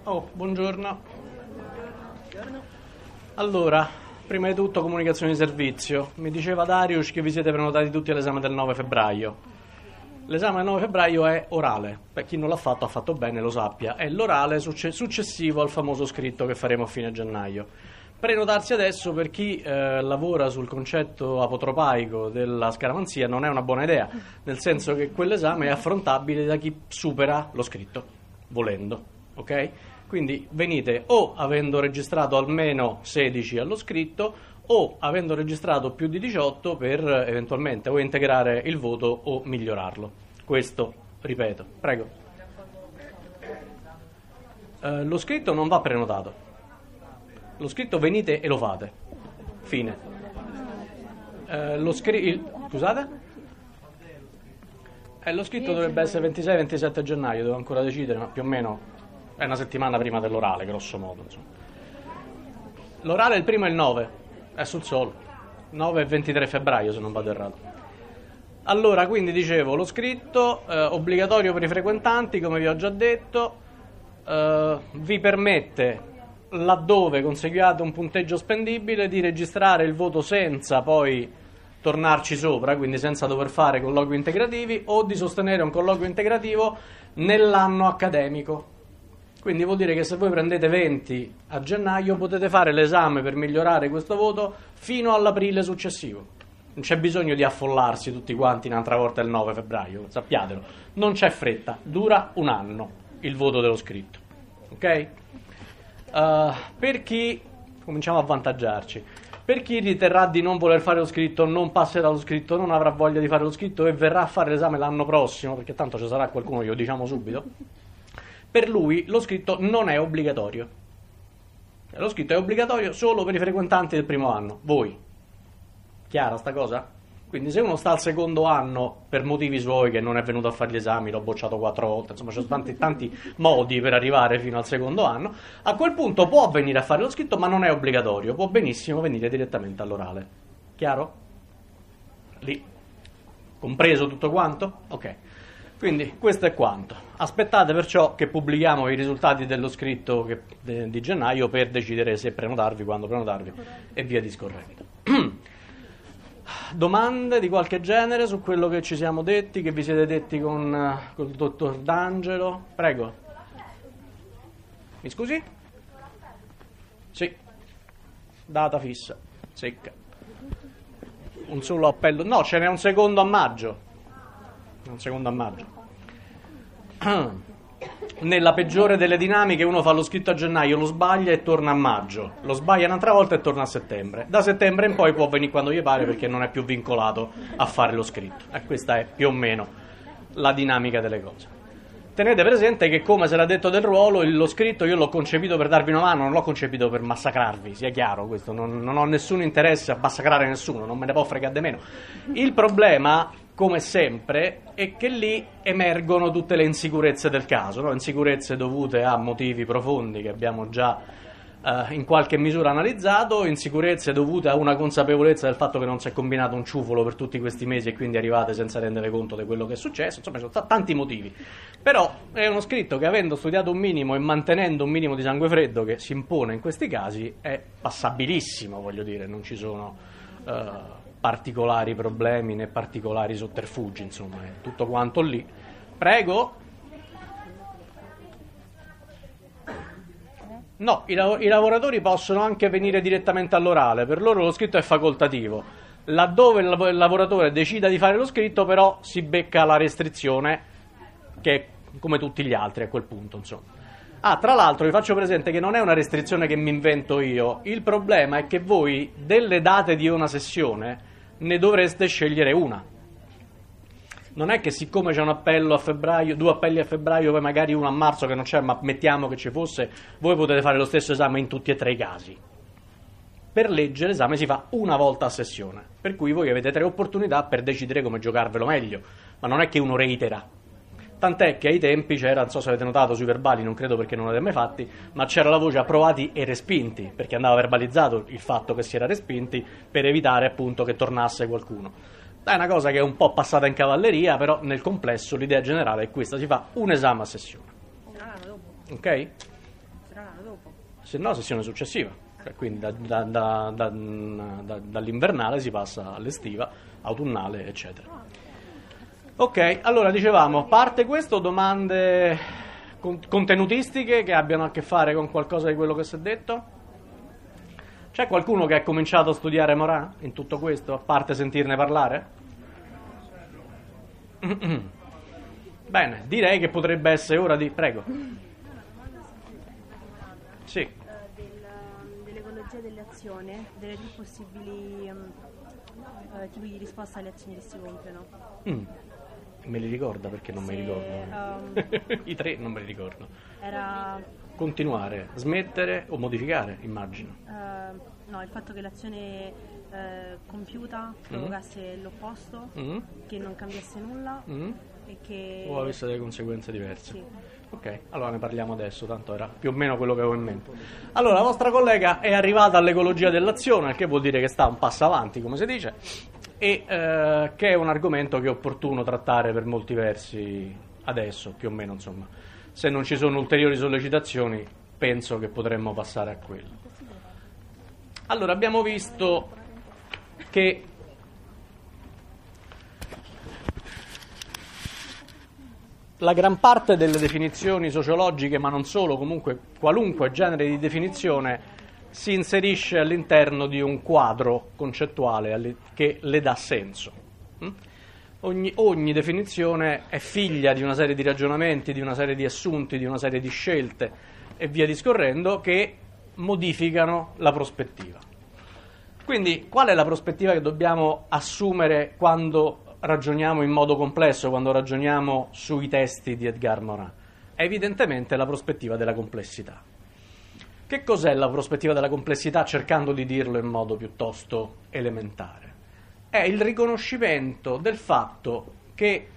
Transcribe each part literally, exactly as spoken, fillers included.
Oh, buongiorno. Allora, prima di tutto comunicazione di servizio. Mi diceva Darius che vi siete prenotati tutti all'esame del nove febbraio. L'esame del nove febbraio è orale. Per chi non l'ha fatto ha fatto bene, lo sappia. È l'orale succe- successivo al famoso scritto che faremo a fine gennaio. Prenotarsi adesso per chi eh, lavora sul concetto apotropaico della scaramanzia non è una buona idea, nel senso che quell'esame è affrontabile da chi supera lo scritto, volendo, ok? Quindi venite o avendo registrato almeno sedici allo scritto o avendo registrato più di diciotto per eventualmente o integrare il voto o migliorarlo. Questo, ripeto, prego. Eh, lo scritto non va prenotato. Lo scritto venite e lo fate. Fine. Eh, lo scri- il- scusate? Eh, lo scritto dovrebbe essere ventisei ventisette gennaio, devo ancora decidere, ma più o meno è una settimana prima dell'orale, grosso modo. Insomma. L'orale è il primo e il nove, è sul solo. nove e ventitré febbraio, se non vado errato. Allora, quindi dicevo, lo scritto eh, obbligatorio per i frequentanti, come vi ho già detto, eh, vi permette, laddove conseguiate un punteggio spendibile, di registrare il voto senza poi tornarci sopra, quindi senza dover fare colloqui integrativi, o di sostenere un colloquio integrativo nell'anno accademico. Quindi vuol dire che se voi prendete venti a gennaio potete fare l'esame per migliorare questo voto fino all'aprile successivo. Non c'è bisogno di affollarsi tutti quanti un'altra volta il nove febbraio, sappiatelo. Non c'è fretta, dura un anno il voto dello scritto. Ok? Uh, per chi, cominciamo a avvantaggiarci, per chi riterrà di non voler fare lo scritto, non passerà lo scritto, non avrà voglia di fare lo scritto e verrà a fare l'esame l'anno prossimo, perché tanto ci sarà qualcuno, glielo diciamo subito, per lui lo scritto non è obbligatorio. Lo scritto è obbligatorio solo per i frequentanti del primo anno, voi. Chiara sta cosa? Quindi se uno sta al secondo anno per motivi suoi, che non è venuto a fare gli esami, l'ho bocciato quattro volte, insomma ci sono tanti, tanti modi per arrivare fino al secondo anno, a quel punto può venire a fare lo scritto, ma non è obbligatorio, può benissimo venire direttamente all'orale. Chiaro? Lì. Compreso tutto quanto? Ok. Quindi questo è quanto. Aspettate perciò che pubblichiamo i risultati dello scritto che, de, di gennaio per decidere se prenotarvi, quando prenotarvi e via discorrendo. Domande di qualche genere su quello che ci siamo detti, che vi siete detti con, con il dottor D'Angelo? Prego. Mi scusi? Sì. Data fissa. Secca. Un solo appello. No, ce n'è un secondo a maggio. Un secondo a maggio. Nella peggiore delle dinamiche uno fa lo scritto a gennaio, lo sbaglia e torna a maggio, lo sbaglia un'altra volta e torna a settembre. Da settembre in poi può venire quando gli pare perché non è più vincolato a fare lo scritto. E questa è più o meno la dinamica delle cose. Tenete presente che, come se l'ha detto del ruolo, lo scritto io l'ho concepito per darvi una mano, non l'ho concepito per massacrarvi, sia chiaro questo, non, non ho nessun interesse a massacrare nessuno, non me ne può fregare di meno. Il problema, come sempre, è che lì emergono tutte le insicurezze del caso, no? Insicurezze dovute a motivi profondi che abbiamo già eh, in qualche misura analizzato, insicurezze dovute a una consapevolezza del fatto che non si è combinato un ciufolo per tutti questi mesi e quindi arrivate senza rendere conto di quello che è successo, insomma ci sono tanti motivi. Però è uno scritto che, avendo studiato un minimo e mantenendo un minimo di sangue freddo che si impone in questi casi, è passabilissimo, voglio dire, non ci sono eh, particolari problemi né particolari sotterfugi, insomma, è tutto quanto lì. Prego. No, i, lav- i lavoratori possono anche venire direttamente all'orale, per loro lo scritto è facoltativo. Laddove il, lav- il lavoratore decida di fare lo scritto, però si becca la restrizione, che è come tutti gli altri a quel punto, insomma. Ah, tra l'altro vi faccio presente che non è una restrizione che mi invento io, il problema è che voi delle date di una sessione ne dovreste scegliere una. Non è che siccome c'è un appello a febbraio, due appelli a febbraio, poi magari uno a marzo che non c'è, ma mettiamo che ci fosse, voi potete fare lo stesso esame in tutti e tre i casi. Per legge l'esame si fa una volta a sessione, per cui voi avete tre opportunità per decidere come giocarvelo meglio, ma non è che uno reitera. Tant'è che ai tempi c'era, non so se avete notato sui verbali, non credo perché non l'avete mai fatti, ma c'era la voce approvati e respinti, perché andava verbalizzato il fatto che si era respinti per evitare appunto che tornasse qualcuno. È una cosa che è un po' passata in cavalleria, però nel complesso l'idea generale è questa, si fa un esame a sessione. Ok? tra l'anno dopo. Se no, sessione successiva. Cioè, quindi da, da, da, da, da, dall'invernale si passa all'estiva, autunnale, eccetera. Ok, allora dicevamo, parte questo, domande contenutistiche che abbiano a che fare con qualcosa di quello che si è detto? C'è qualcuno che ha cominciato a studiare Morin in tutto questo, a parte sentirne parlare? Bene, direi che potrebbe essere ora di... Prego. Sì. Uh, del, dell'ecologia dell'azione, delle più possibili um, uh, tipi di risposta alle azioni che si compiono. Mm. Me li ricorda perché non Se, me li ricordo. Um, I tre non me li ricordo. Era... Continuare, smettere o modificare, immagino. Uh, no, il fatto che l'azione uh, compiuta provocasse mm. l'opposto, mm. che non cambiasse nulla mm. e che... o avesse delle conseguenze diverse. Sì. Ok, allora ne parliamo adesso, tanto era più o meno quello che avevo in mente. Allora, la vostra collega è arrivata all'ecologia dell'azione, il che vuol dire che sta un passo avanti, come si dice, e eh, che è un argomento che è opportuno trattare per molti versi adesso, più o meno, insomma. Se non ci sono ulteriori sollecitazioni, penso che potremmo passare a quello. Allora, abbiamo visto che la gran parte delle definizioni sociologiche, ma non solo, comunque qualunque genere di definizione, si inserisce all'interno di un quadro concettuale che le dà senso. Ogni, ogni definizione è figlia di una serie di ragionamenti, di una serie di assunti, di una serie di scelte e via discorrendo che modificano la prospettiva. Quindi qual è la prospettiva che dobbiamo assumere quando ragioniamo in modo complesso, quando ragioniamo sui testi di Edgar Morin? È evidentemente la prospettiva della complessità. Che cos'è la prospettiva della complessità, cercando di dirlo in modo piuttosto elementare? È il riconoscimento del fatto che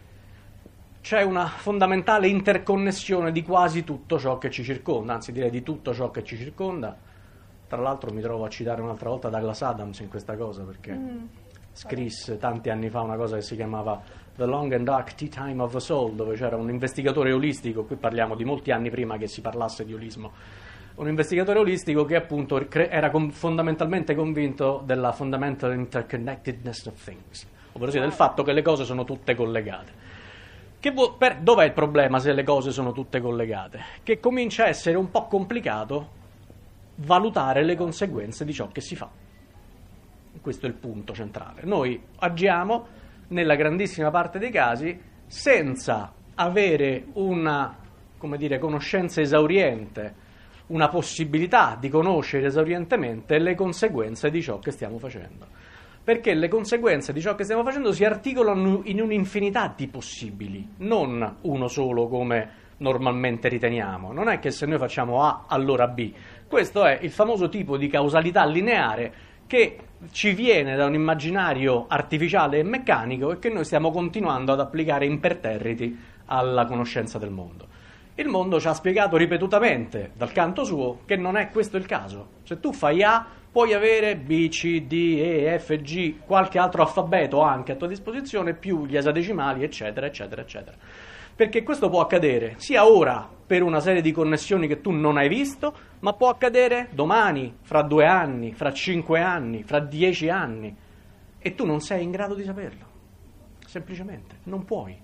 c'è una fondamentale interconnessione di quasi tutto ciò che ci circonda, anzi direi di tutto ciò che ci circonda. Tra l'altro mi trovo a citare un'altra volta Douglas Adams in questa cosa, perché mm. scrisse tanti anni fa una cosa che si chiamava The Long and Dark Tea Time of the Soul, dove c'era un investigatore olistico, qui parliamo di molti anni prima che si parlasse di olismo, un investigatore olistico che appunto era com- fondamentalmente convinto della fundamental interconnectedness of things, ovvero sia del fatto che le cose sono tutte collegate. Che vo- per, dov'è il problema se le cose sono tutte collegate? Che comincia a essere un po' complicato valutare le conseguenze di ciò che si fa. Questo è il punto centrale. Noi agiamo nella grandissima parte dei casi senza avere una, come dire, conoscenza esauriente, una possibilità di conoscere esaurientemente le conseguenze di ciò che stiamo facendo. Perché le conseguenze di ciò che stiamo facendo si articolano in un'infinità di possibili, non uno solo come normalmente riteniamo. Non è che se noi facciamo A, allora B. Questo è il famoso tipo di causalità lineare che ci viene da un immaginario artificiale e meccanico e che noi stiamo continuando ad applicare imperterriti alla conoscenza del mondo. Il mondo ci ha spiegato ripetutamente, dal canto suo, che non è questo il caso. Se tu fai A, puoi avere B, C, D, E, F, G, qualche altro alfabeto anche a tua disposizione, più gli esadecimali, eccetera, eccetera, eccetera. Perché questo può accadere sia ora per una serie di connessioni che tu non hai visto, ma può accadere domani, fra due anni, fra cinque anni, fra dieci anni, e tu non sei in grado di saperlo. Semplicemente, non puoi.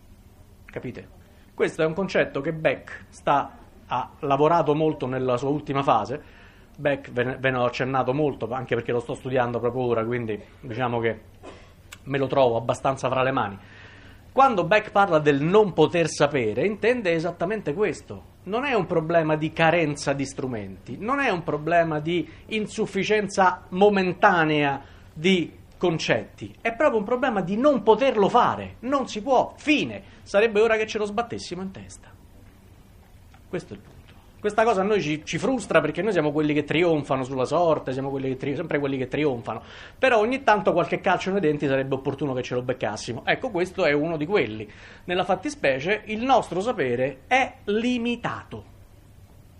Capite? Questo è un concetto che Beck sta, ha lavorato molto nella sua ultima fase. Beck ve ne, ve ne ho accennato molto, anche perché lo sto studiando proprio ora, quindi diciamo che me lo trovo abbastanza fra le mani. Quando Beck parla del non poter sapere, intende esattamente questo. Non è un problema di carenza di strumenti, non è un problema di insufficienza momentanea di concetti, è proprio un problema di non poterlo fare, non si può, fine, sarebbe ora che ce lo sbattessimo in testa. Questo è il punto. Questa cosa a noi ci, ci frustra perché noi siamo quelli che trionfano sulla sorte, siamo quelli che tri- sempre quelli che trionfano, però ogni tanto qualche calcio nei denti sarebbe opportuno che ce lo beccassimo. Ecco, questo è uno di quelli. Nella fattispecie il nostro sapere è limitato.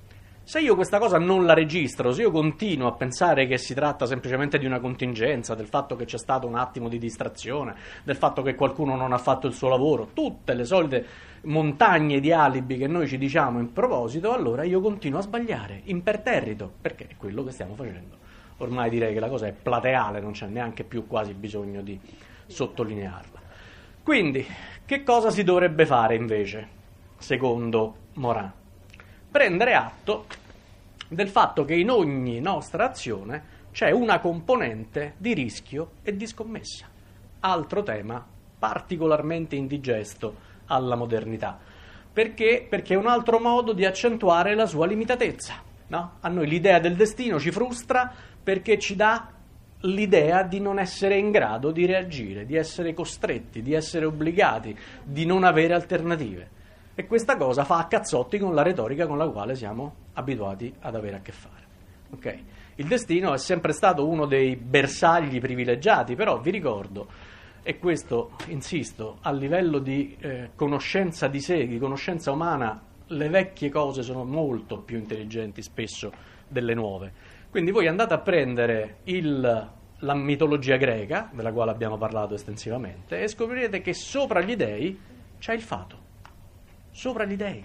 Se io questa cosa non la registro, se io continuo a pensare che si tratta semplicemente di una contingenza, del fatto che c'è stato un attimo di distrazione, del fatto che qualcuno non ha fatto il suo lavoro, tutte le solite montagne di alibi che noi ci diciamo in proposito, allora io continuo a sbagliare, imperterrito, perché è quello che stiamo facendo. Ormai direi che la cosa è plateale, non c'è neanche più quasi bisogno di sottolinearla. Quindi, che cosa si dovrebbe fare invece, secondo Morin? Prendere atto del fatto che in ogni nostra azione c'è una componente di rischio e di scommessa. Altro tema particolarmente indigesto alla modernità. Perché? Perché è un altro modo di accentuare la sua limitatezza. No? A noi l'idea del destino ci frustra perché ci dà l'idea di non essere in grado di reagire, di essere costretti, di essere obbligati, di non avere alternative. E questa cosa fa a cazzotti con la retorica con la quale siamo abituati ad avere a che fare. Okay? Il destino è sempre stato uno dei bersagli privilegiati, però vi ricordo, e questo insisto, a livello di eh, conoscenza di sé, di conoscenza umana, le vecchie cose sono molto più intelligenti spesso delle nuove. Quindi voi andate a prendere il, la mitologia greca, della quale abbiamo parlato estensivamente, e scoprirete che sopra gli dei c'è il fato. Sopra gli dei.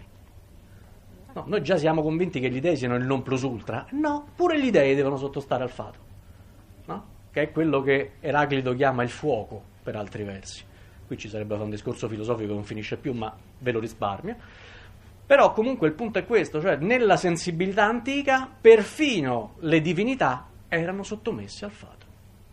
No, noi già siamo convinti che gli dei siano il non plus ultra. No, pure gli dei devono sottostare al fato. No? Che è quello che Eraclito chiama il fuoco, per altri versi. Qui ci sarebbe un discorso filosofico che non finisce più, ma ve lo risparmio. Però comunque il punto è questo, cioè nella sensibilità antica perfino le divinità erano sottomesse al fato.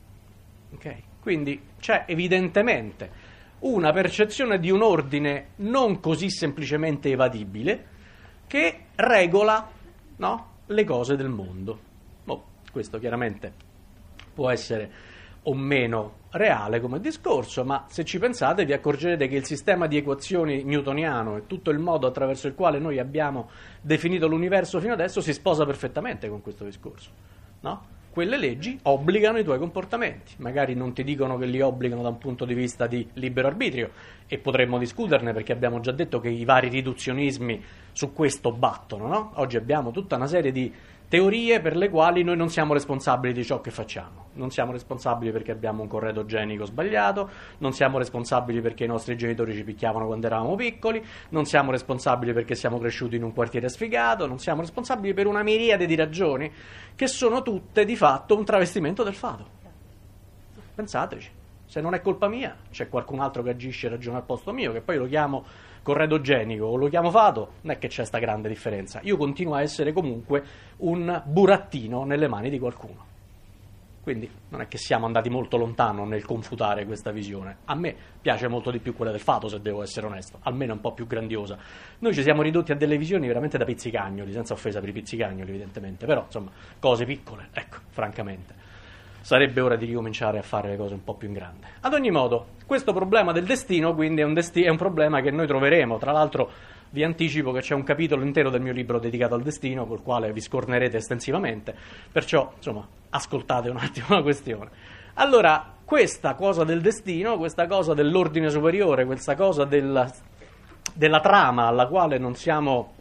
Ok? Quindi c'è evidentemente una percezione di un ordine non così semplicemente evadibile che regola, no, le cose del mondo. Oh, questo chiaramente può essere o meno reale come discorso, ma se ci pensate vi accorgerete che il sistema di equazioni newtoniano e tutto il modo attraverso il quale noi abbiamo definito l'universo fino adesso si sposa perfettamente con questo discorso, no? Quelle leggi obbligano i tuoi comportamenti, magari non ti dicono che li obbligano da un punto di vista di libero arbitrio, e potremmo discuterne perché abbiamo già detto che i vari riduzionismi su questo battono, no? Oggi abbiamo tutta una serie di teorie per le quali noi non siamo responsabili di ciò che facciamo, non siamo responsabili perché abbiamo un corredo genico sbagliato, non siamo responsabili perché i nostri genitori ci picchiavano quando eravamo piccoli, non siamo responsabili perché siamo cresciuti in un quartiere sfigato, non siamo responsabili per una miriade di ragioni che sono tutte di fatto un travestimento del fato. Pensateci, se non è colpa mia c'è qualcun altro che agisce e ragiona al posto mio, che poi lo chiamo corredo genico o lo chiamo fato, non è che c'è sta grande differenza. Io continuo a essere comunque un burattino nelle mani di qualcuno. Quindi non è che siamo andati molto lontano nel confutare questa visione. A me piace molto di più quella del fato, se devo essere onesto, almeno un po' più grandiosa. Noi ci siamo ridotti a delle visioni veramente da pizzicagnoli, senza offesa per i pizzicagnoli evidentemente, però insomma cose piccole, ecco, francamente. Sarebbe ora di ricominciare a fare le cose un po' più in grande. Ad ogni modo, questo problema del destino, quindi, è un, desti- è un problema che noi troveremo. Tra l'altro, vi anticipo che c'è un capitolo intero del mio libro dedicato al destino, col quale vi scornerete estensivamente. Perciò, insomma, ascoltate un attimo la questione. Allora, questa cosa del destino, questa cosa dell'ordine superiore, questa cosa della, della trama alla quale non siamo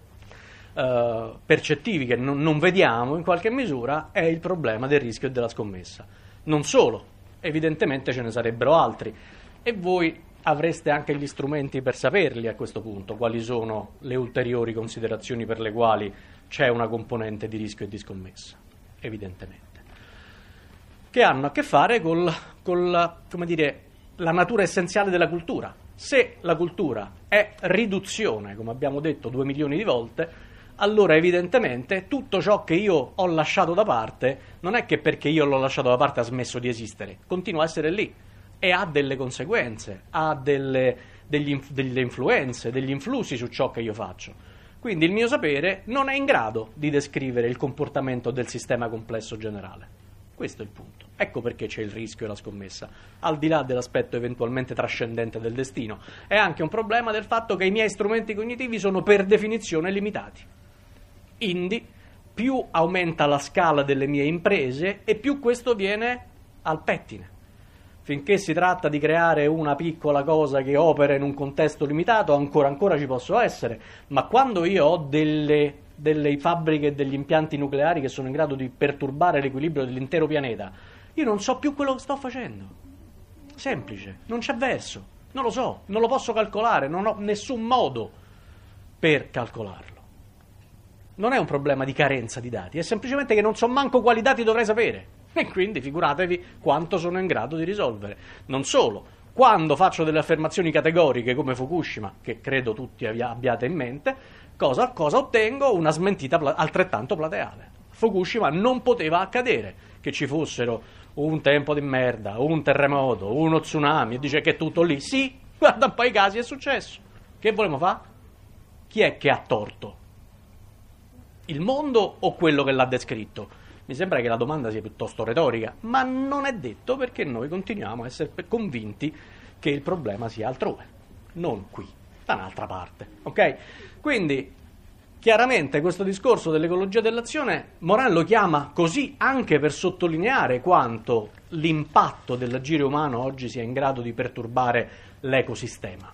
Uh, percettivi, che non, non vediamo in qualche misura, è il problema del rischio e della scommessa. Non solo, evidentemente ce ne sarebbero altri e voi avreste anche gli strumenti per saperli a questo punto, quali sono le ulteriori considerazioni per le quali c'è una componente di rischio e di scommessa, evidentemente, che hanno a che fare col, col, come dire, la natura essenziale della cultura. Se la cultura è riduzione, come abbiamo detto due milioni di volte, allora evidentemente tutto ciò che io ho lasciato da parte non è che perché io l'ho lasciato da parte ha smesso di esistere, continua a essere lì e ha delle conseguenze, ha delle, degli, delle influenze, degli influssi su ciò che io faccio. Quindi il mio sapere non è in grado di descrivere il comportamento del sistema complesso generale. Questo è il punto. Ecco perché c'è il rischio e la scommessa, al di là dell'aspetto eventualmente trascendente del destino. È anche un problema del fatto che i miei strumenti cognitivi sono per definizione limitati. Quindi più aumenta la scala delle mie imprese e più questo viene al pettine. Finché si tratta di creare una piccola cosa che opera in un contesto limitato, ancora ancora ci posso essere, ma quando io ho delle delle fabbriche e degli impianti nucleari che sono in grado di perturbare l'equilibrio dell'intero pianeta, io non so più quello che sto facendo. Semplice, non c'è verso, non lo so, non lo posso calcolare, non ho nessun modo per calcolarlo. Non è un problema di carenza di dati, è semplicemente che non so manco quali dati dovrei sapere. E quindi figuratevi quanto sono in grado di risolvere. Non solo, quando faccio delle affermazioni categoriche come Fukushima, che credo tutti abbiate in mente, cosa, cosa ottengo? Una smentita pla- altrettanto plateale. Fukushima non poteva accadere che ci fossero un tempo di merda, un terremoto, uno tsunami, e dice che è tutto lì. Sì, guarda un po' i casi, è successo. Che volevamo fare? Chi è che ha torto? Il mondo o quello che l'ha descritto? Mi sembra che la domanda sia piuttosto retorica, ma non è detto, perché noi continuiamo a essere convinti che il problema sia altrove, non qui, da un'altra parte. Ok? Quindi, chiaramente questo discorso dell'ecologia dell'azione, Morin lo chiama così anche per sottolineare quanto l'impatto dell'agire umano oggi sia in grado di perturbare l'ecosistema.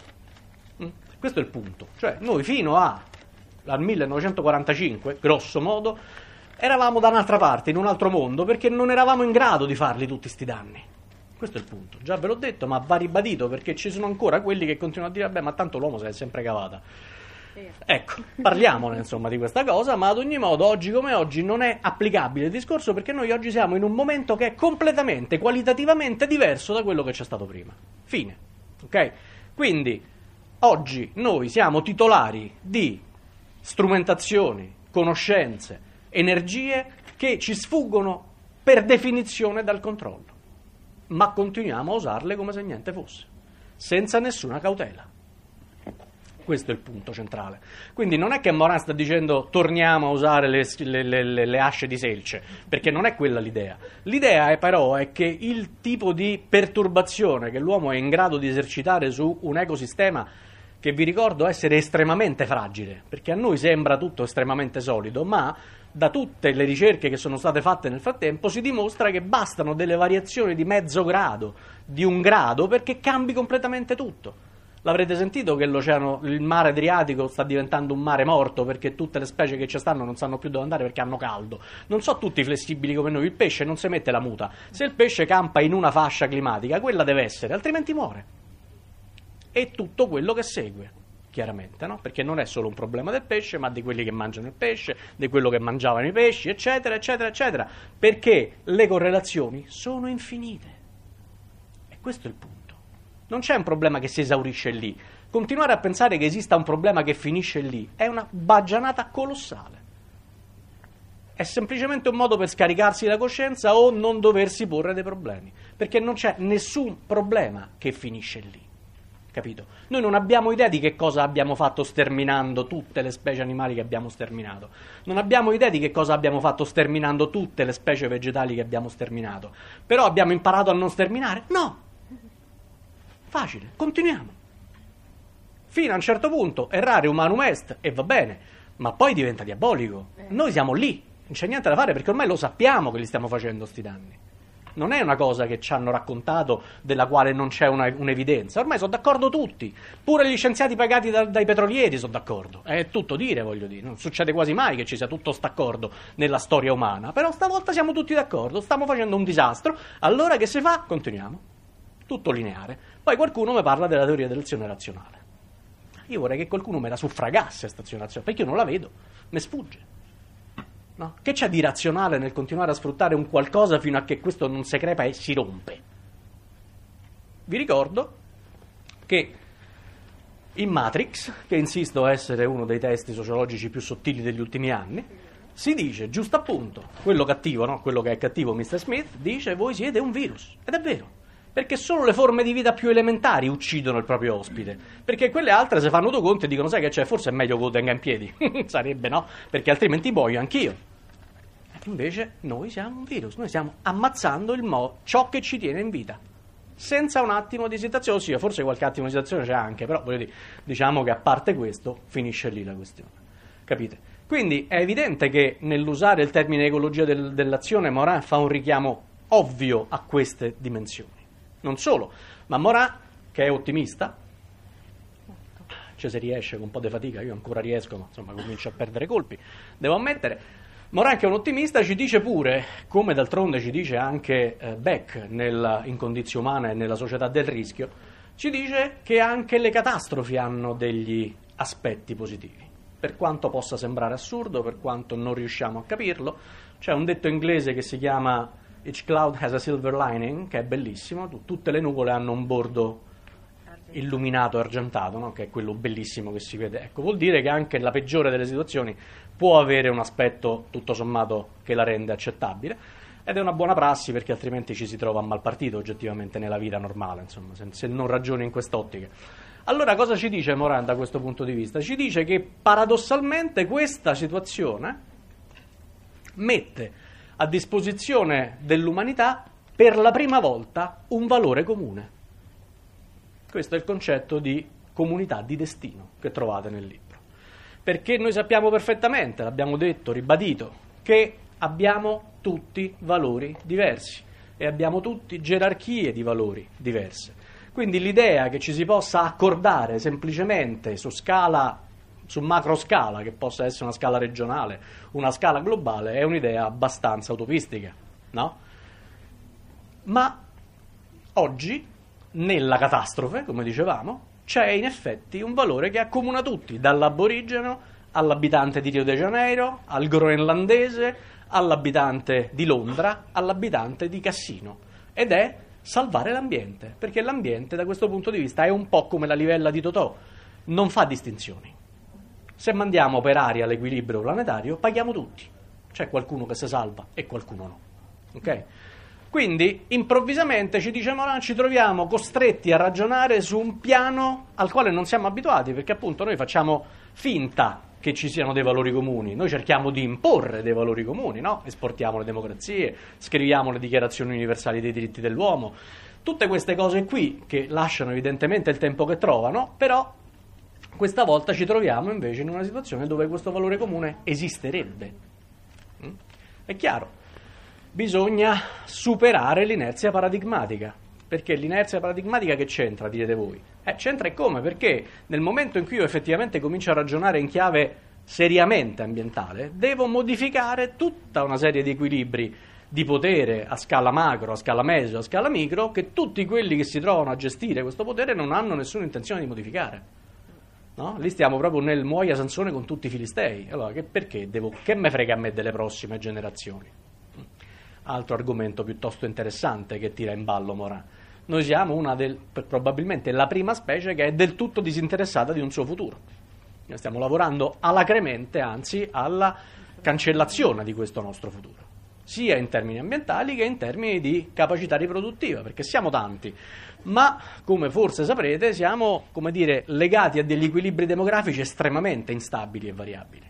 Questo è il punto. Cioè, noi fino a, al millenovecentoquarantacinque, grosso modo, eravamo da un'altra parte, in un altro mondo, perché non eravamo in grado di farli tutti sti danni. Questo è il punto. Già ve l'ho detto, ma va ribadito, perché ci sono ancora quelli che continuano a dire vabbè, ma tanto l'uomo se l'è sempre cavata. Ecco, parliamone insomma di questa cosa, ma ad ogni modo oggi come oggi non è applicabile il discorso, perché noi oggi siamo in un momento che è completamente, qualitativamente diverso da quello che c'è stato prima. Fine. Ok? Quindi oggi noi siamo titolari di strumentazioni, conoscenze, energie che ci sfuggono per definizione dal controllo, ma continuiamo a usarle come se niente fosse, senza nessuna cautela. Questo è il punto centrale. Quindi non è che Morin sta dicendo torniamo a usare le, le, le, le asce di selce, perché non è quella l'idea. L'idea è però è che il tipo di perturbazione che l'uomo è in grado di esercitare su un ecosistema, che vi ricordo essere estremamente fragile, perché a noi sembra tutto estremamente solido, ma da tutte le ricerche che sono state fatte nel frattempo si dimostra che bastano delle variazioni di mezzo grado, di un grado, perché cambi completamente tutto. L'avrete sentito che l'oceano, il mare Adriatico sta diventando un mare morto perché tutte le specie che ci stanno non sanno più dove andare perché hanno caldo. Non sono tutti flessibili come noi, il pesce non si mette la muta. Se il pesce campa in una fascia climatica, quella deve essere, altrimenti muore. E tutto quello che segue, chiaramente, no? Perché non è solo un problema del pesce, ma di quelli che mangiano il pesce, di quello che mangiavano i pesci, eccetera, eccetera, eccetera. Perché le correlazioni sono infinite. E questo è il punto. Non c'è un problema che si esaurisce lì. Continuare a pensare che esista un problema che finisce lì è una baggianata colossale. È semplicemente un modo per scaricarsi la coscienza o non doversi porre dei problemi. Perché non c'è nessun problema che finisce lì. Capito? Noi non abbiamo idea di che cosa abbiamo fatto sterminando tutte le specie animali che abbiamo sterminato. Non abbiamo idea di che cosa abbiamo fatto sterminando tutte le specie vegetali che abbiamo sterminato. Però abbiamo imparato a non sterminare? No! Facile, continuiamo. Fino a un certo punto, errare umanum est, e va bene, ma poi diventa diabolico. Noi siamo lì, non c'è niente da fare perché ormai lo sappiamo che li stiamo facendo sti danni. Non è una cosa che ci hanno raccontato della quale non c'è una, un'evidenza. Ormai sono d'accordo tutti, pure gli scienziati pagati da, dai petrolieri sono d'accordo. È tutto dire, voglio dire, non succede quasi mai che ci sia tutto st'accordo nella storia umana, però stavolta siamo tutti d'accordo, stiamo facendo un disastro, allora che si fa? Continuiamo. Tutto lineare. Poi qualcuno mi parla della teoria dell'azione razionale. Io vorrei che qualcuno me la suffragasse questa azione razionale, perché io non la vedo, mi sfugge. No? Che c'è di razionale nel continuare a sfruttare un qualcosa fino a che questo non si crepa e si rompe? Vi ricordo che in Matrix, che insisto a essere uno dei testi sociologici più sottili degli ultimi anni, si dice, giusto appunto, quello cattivo, no? Quello che è cattivo, mister Smith, dice voi siete un virus. Ed è vero. Perché solo le forme di vita più elementari uccidono il proprio ospite, perché quelle altre si fanno due conti e dicono sai che c'è, forse è meglio che lo tenga in piedi. Sarebbe, no? Perché altrimenti muoio anch'io. Invece noi siamo un virus, noi stiamo ammazzando il mo- ciò che ci tiene in vita, senza un attimo di esitazione, ossia forse qualche attimo di esitazione c'è anche, però voglio dire, diciamo che a parte questo finisce lì la questione, capite? Quindi è evidente che nell'usare il termine ecologia del, dell'azione Morin fa un richiamo ovvio a queste dimensioni. Non solo, ma Morin, che è ottimista, cioè se riesce con un po' di fatica, io ancora riesco, ma insomma comincio a perdere colpi, devo ammettere. Morin, che è un ottimista, ci dice pure, come d'altronde ci dice anche eh, Beck nel, in Condizione umana e nella società del rischio, ci dice che anche le catastrofi hanno degli aspetti positivi, per quanto possa sembrare assurdo, per quanto non riusciamo a capirlo. C'è un detto inglese che si chiama Each cloud has a silver lining, che è bellissimo, tutte le nuvole hanno un bordo illuminato argentato, no? Che è quello bellissimo che si vede. Ecco, vuol dire che anche la peggiore delle situazioni può avere un aspetto tutto sommato che la rende accettabile, ed è una buona prassi, perché altrimenti ci si trova a mal partito oggettivamente nella vita normale, insomma, se, se non ragioni in quest'ottica. Allora cosa ci dice Morin da questo punto di vista? Ci dice che paradossalmente questa situazione mette a disposizione dell'umanità per la prima volta un valore comune. Questo è il concetto di comunità di destino che trovate nel libro. Perché noi sappiamo perfettamente, l'abbiamo detto, ribadito, che abbiamo tutti valori diversi e abbiamo tutti gerarchie di valori diverse. Quindi l'idea che ci si possa accordare semplicemente su scala, su macro scala, che possa essere una scala regionale, una scala globale, è un'idea abbastanza utopistica, no? Ma oggi, nella catastrofe, come dicevamo, c'è in effetti un valore che accomuna tutti, dall'aborigeno all'abitante di Rio de Janeiro, al groenlandese, all'abitante di Londra, all'abitante di Cassino, ed è salvare l'ambiente, perché l'ambiente da questo punto di vista è un po' come la livella di Totò, non fa distinzioni. Se mandiamo per aria l'equilibrio planetario, paghiamo tutti. C'è qualcuno che si salva e qualcuno no. Ok? Quindi, improvvisamente, ci dice Morin, ci troviamo costretti a ragionare su un piano al quale non siamo abituati, perché appunto noi facciamo finta che ci siano dei valori comuni, noi cerchiamo di imporre dei valori comuni, no? Esportiamo le democrazie, scriviamo le dichiarazioni universali dei diritti dell'uomo, tutte queste cose qui che lasciano evidentemente il tempo che trovano, però questa volta ci troviamo invece in una situazione dove questo valore comune esisterebbe. Mm? È chiaro, bisogna superare l'inerzia paradigmatica, perché l'inerzia paradigmatica che c'entra, direte voi? Eh, c'entra e come? Perché nel momento in cui io effettivamente comincio a ragionare in chiave seriamente ambientale, devo modificare tutta una serie di equilibri di potere a scala macro, a scala meso, a scala micro, che tutti quelli che si trovano a gestire questo potere non hanno nessuna intenzione di modificare. No? Lì stiamo proprio nel muoia Sansone con tutti i filistei. Allora, che, perché devo, che me frega a me delle prossime generazioni? Altro argomento piuttosto interessante che tira in ballo Morin. Noi siamo una del, probabilmente la prima specie che è del tutto disinteressata di un suo futuro. Noi stiamo lavorando alacremente, anzi, alla cancellazione di questo nostro futuro, sia in termini ambientali che in termini di capacità riproduttiva, perché siamo tanti, ma come forse saprete siamo, come dire, legati a degli equilibri demografici estremamente instabili e variabili.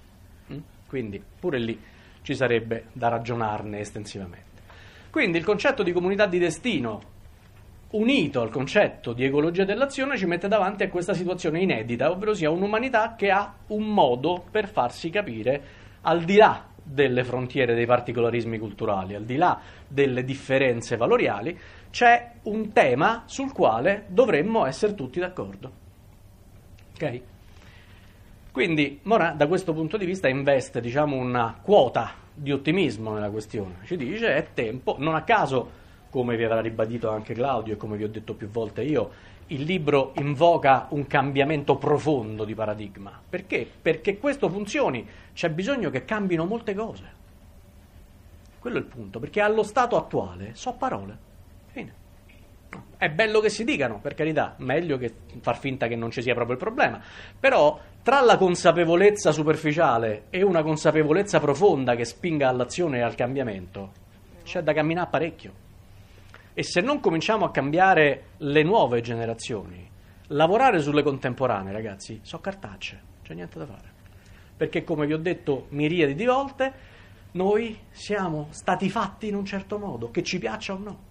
Quindi pure lì ci sarebbe da ragionarne estensivamente. Quindi il concetto di comunità di destino, unito al concetto di ecologia dell'azione, ci mette davanti a questa situazione inedita, ovvero sia un'umanità che ha un modo per farsi capire al di là delle frontiere dei particolarismi culturali, al di là delle differenze valoriali, c'è un tema sul quale dovremmo essere tutti d'accordo. Ok? Quindi Morin da questo punto di vista investe, diciamo, una quota di ottimismo nella questione. Ci dice è tempo, non a caso, come vi avrà ribadito anche Claudio e come vi ho detto più volte io, il libro invoca un cambiamento profondo di paradigma. Perché? Perché questo funzioni c'è bisogno che cambino molte cose. Quello è il punto, perché allo stato attuale so parole. Fine. È bello che si dicano, per carità, meglio che far finta che non ci sia proprio il problema, però tra la consapevolezza superficiale e una consapevolezza profonda che spinga all'azione e al cambiamento c'è da camminare parecchio. E se non cominciamo a cambiare le nuove generazioni, lavorare sulle contemporanee, ragazzi, so cartacce, c'è niente da fare. Perché, come vi ho detto miriadi di volte, noi siamo stati fatti in un certo modo, che ci piaccia o no.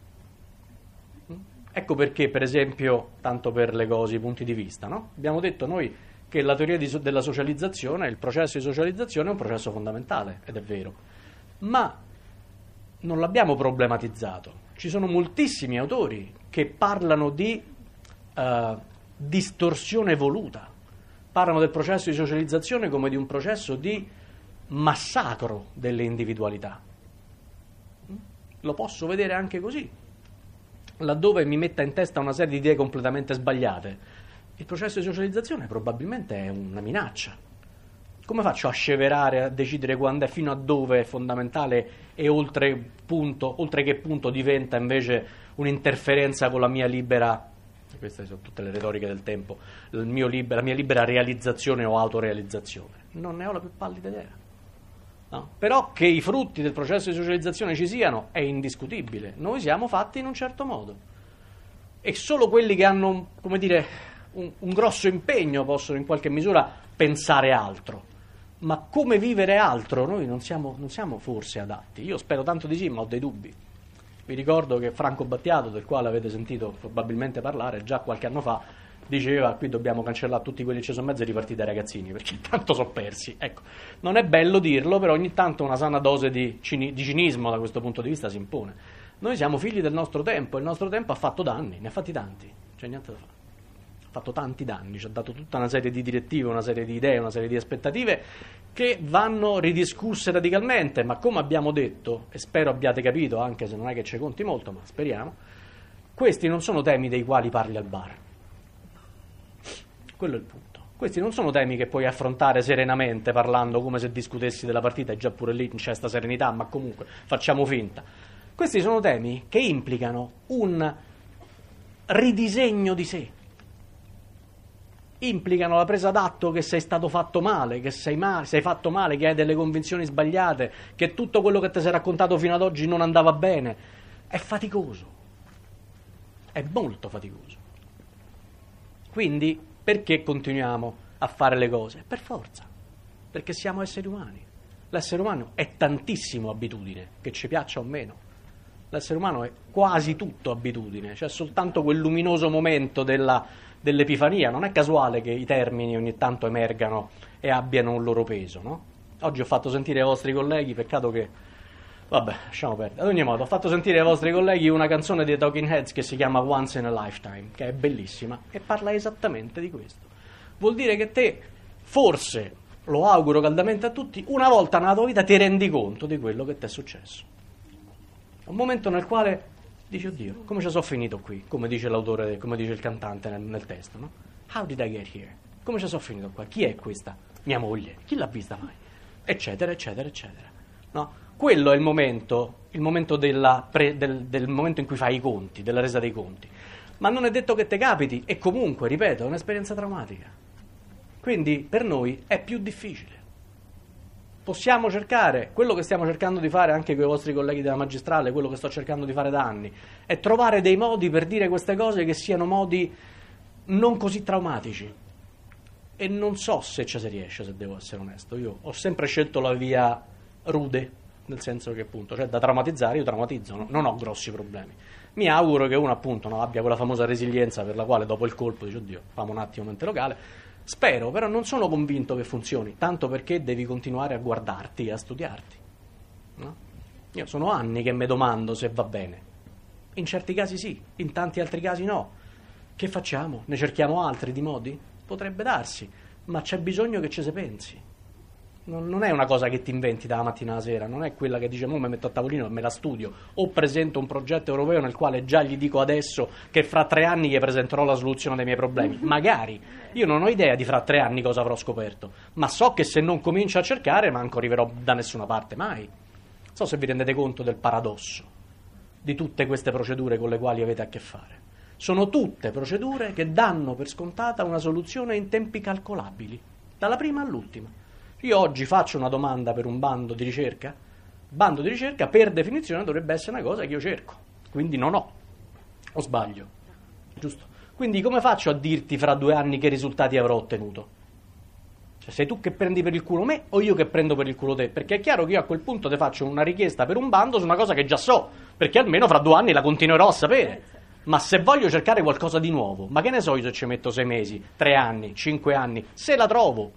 Ecco perché, per esempio, tanto per le cose, i punti di vista, no? Abbiamo detto noi che la teoria di so- della socializzazione, il processo di socializzazione è un processo fondamentale, ed è vero. Ma non l'abbiamo problematizzato. Ci sono moltissimi autori che parlano di uh, distorsione voluta. Parlano del processo di socializzazione come di un processo di massacro delle individualità. Lo posso vedere anche così, laddove mi metta in testa una serie di idee completamente sbagliate. Il processo di socializzazione probabilmente è una minaccia. Come faccio a sceverare, a decidere quando è, fino a dove è fondamentale e oltre, punto, oltre che punto diventa invece un'interferenza con la mia libera, queste sono tutte le retoriche del tempo, il mio libera, la mia libera realizzazione o autorealizzazione? Non ne ho la più pallida idea. No. Però che i frutti del processo di socializzazione ci siano è indiscutibile. Noi siamo fatti in un certo modo e solo quelli che hanno, come dire, un, un grosso impegno possono in qualche misura pensare altro. Ma come vivere altro noi non siamo, non siamo forse adatti. Io spero tanto di sì, ma ho dei dubbi. Vi ricordo che Franco Battiato, del quale avete sentito probabilmente parlare già qualche anno fa, diceva: qui dobbiamo cancellare tutti quelli che ci sono in mezzo e ripartire dai ragazzini, perché tanto sono persi. Ecco, non è bello dirlo, però ogni tanto una sana dose di, cini- di cinismo da questo punto di vista si impone. Noi siamo figli del nostro tempo, e il nostro tempo ha fatto danni, ne ha fatti tanti, c'è niente da fare. Ha fatto tanti danni, ci ha dato tutta una serie di direttive, una serie di idee, una serie di aspettative che vanno ridiscusse radicalmente, ma come abbiamo detto, e spero abbiate capito, anche se non è che ci conti molto, ma speriamo, questi non sono temi dei quali parli al bar. Quello è il punto. Questi non sono temi che puoi affrontare serenamente, parlando come se discutessi della partita, e già pure lì c'è sta serenità, ma comunque facciamo finta. Questi sono temi che implicano un ridisegno di sé. Implicano la presa d'atto che sei stato fatto male, che sei, ma- sei fatto male, che hai delle convinzioni sbagliate, che tutto quello che ti sei raccontato fino ad oggi non andava bene. È faticoso. È molto faticoso. Quindi, perché continuiamo a fare le cose? Per forza. Perché siamo esseri umani. L'essere umano è tantissimo abitudine, che ci piaccia o meno. L'essere umano è quasi tutto abitudine. C'è soltanto quel luminoso momento della... dell'epifania. Non è casuale che i termini ogni tanto emergano e abbiano un loro peso, no? Oggi ho fatto sentire ai vostri colleghi, peccato che, vabbè, lasciamo perdere. Ad ogni modo, ho fatto sentire ai vostri colleghi una canzone dei Talking Heads che si chiama Once in a Lifetime, che è bellissima e parla esattamente di questo. Vuol dire che te, forse, lo auguro caldamente a tutti, una volta nella tua vita ti rendi conto di quello che ti è successo. Un momento nel quale dici: oddio, come ci sono finito qui? Come dice l'autore, come dice il cantante nel, nel testo, no? How did I get here? Come ci sono finito qua? Chi è questa mia moglie? Chi l'ha vista mai? Eccetera, eccetera, eccetera. No? Quello è il momento, il momento della pre, del, del momento in cui fai i conti, della resa dei conti. Ma non è detto che te capiti, e comunque, ripeto, è un'esperienza traumatica. Quindi per noi è più difficile. Possiamo cercare, quello che stiamo cercando di fare anche con i vostri colleghi della magistrale, quello che sto cercando di fare da anni, è trovare dei modi per dire queste cose che siano modi non così traumatici. E non so se ci si riesce, se devo essere onesto. Io ho sempre scelto la via rude, nel senso che appunto, cioè da traumatizzare, io traumatizzo, no? Non ho grossi problemi. Mi auguro che uno appunto no, abbia quella famosa resilienza per la quale dopo il colpo dice: oddio, famo un attimo mente locale. Spero, però non sono convinto che funzioni, tanto perché devi continuare a guardarti e a studiarti. No? Io sono anni che mi domando se va bene. In certi casi sì, in tanti altri casi no. Che facciamo? Ne cerchiamo altri di modi? Potrebbe darsi, ma c'è bisogno che ci si pensi. Non, non è una cosa che ti inventi dalla mattina alla sera, non è quella che dice: mo mi metto a tavolino e me la studio, o presento un progetto europeo nel quale già gli dico adesso che fra tre anni gli presenterò la soluzione dei miei problemi. Magari, io non ho idea di fra tre anni cosa avrò scoperto, ma so che se non comincio a cercare manco arriverò da nessuna parte mai. Non so se vi rendete conto del paradosso di tutte queste procedure con le quali avete a che fare. Sono tutte procedure che danno per scontata una soluzione in tempi calcolabili, dalla prima all'ultima. Io oggi faccio una domanda per un bando di ricerca, bando di ricerca per definizione dovrebbe essere una cosa che io cerco, quindi non ho, o sbaglio, giusto? Quindi come faccio a dirti fra due anni che risultati avrò ottenuto? Cioè, sei tu che prendi per il culo me o io che prendo per il culo te? Perché è chiaro che io a quel punto ti faccio una richiesta per un bando su una cosa che già so, perché almeno fra due anni la continuerò a sapere. Ma se voglio cercare qualcosa di nuovo, ma che ne so io se ci metto sei mesi, tre anni, cinque anni, se la trovo.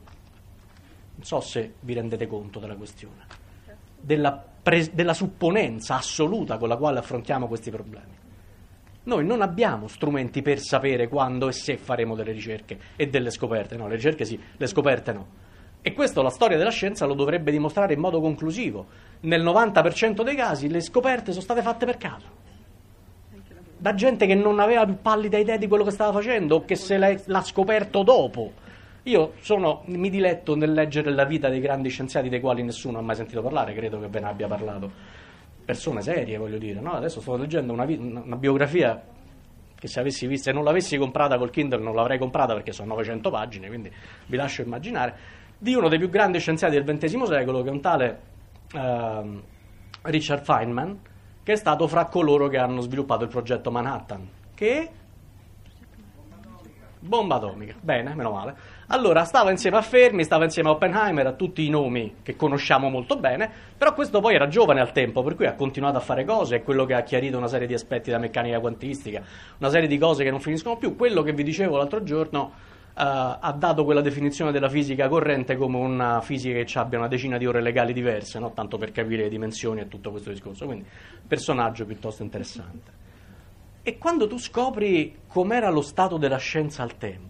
Non so se vi rendete conto della questione, della, pres- della supponenza assoluta con la quale affrontiamo questi problemi. Noi non abbiamo strumenti per sapere quando e se faremo delle ricerche e delle scoperte. No, le ricerche sì, le scoperte no. E questo la storia della scienza lo dovrebbe dimostrare in modo conclusivo. Nel novanta per cento dei casi le scoperte sono state fatte per caso. Da gente che non aveva più pallida idea di quello che stava facendo o che se l'ha, l'ha scoperto dopo. Io sono, mi diletto nel leggere la vita dei grandi scienziati dei quali nessuno ha mai sentito parlare, credo che ve ne abbia parlato. Persone serie, voglio dire, no? Adesso sto leggendo una, una biografia che se avessi visto, se non l'avessi comprata col Kindle non l'avrei comprata perché sono novecento pagine, quindi vi lascio immaginare, di uno dei più grandi scienziati del ventesimo secolo, che è un tale uh, Richard Feynman, che è stato fra coloro che hanno sviluppato il progetto Manhattan, che bomba atomica, bene, meno male. Allora, stava insieme a Fermi, stava insieme a Oppenheimer, a tutti i nomi che conosciamo molto bene, però questo poi era giovane al tempo, per cui ha continuato a fare cose, è quello che ha chiarito una serie di aspetti della meccanica quantistica, una serie di cose che non finiscono più. Quello che vi dicevo l'altro giorno uh, ha dato quella definizione della fisica corrente come una fisica che abbia una decina di ore legali diverse, no? Tanto per capire le dimensioni e tutto questo discorso, quindi personaggio piuttosto interessante. E quando tu scopri com'era lo stato della scienza al tempo,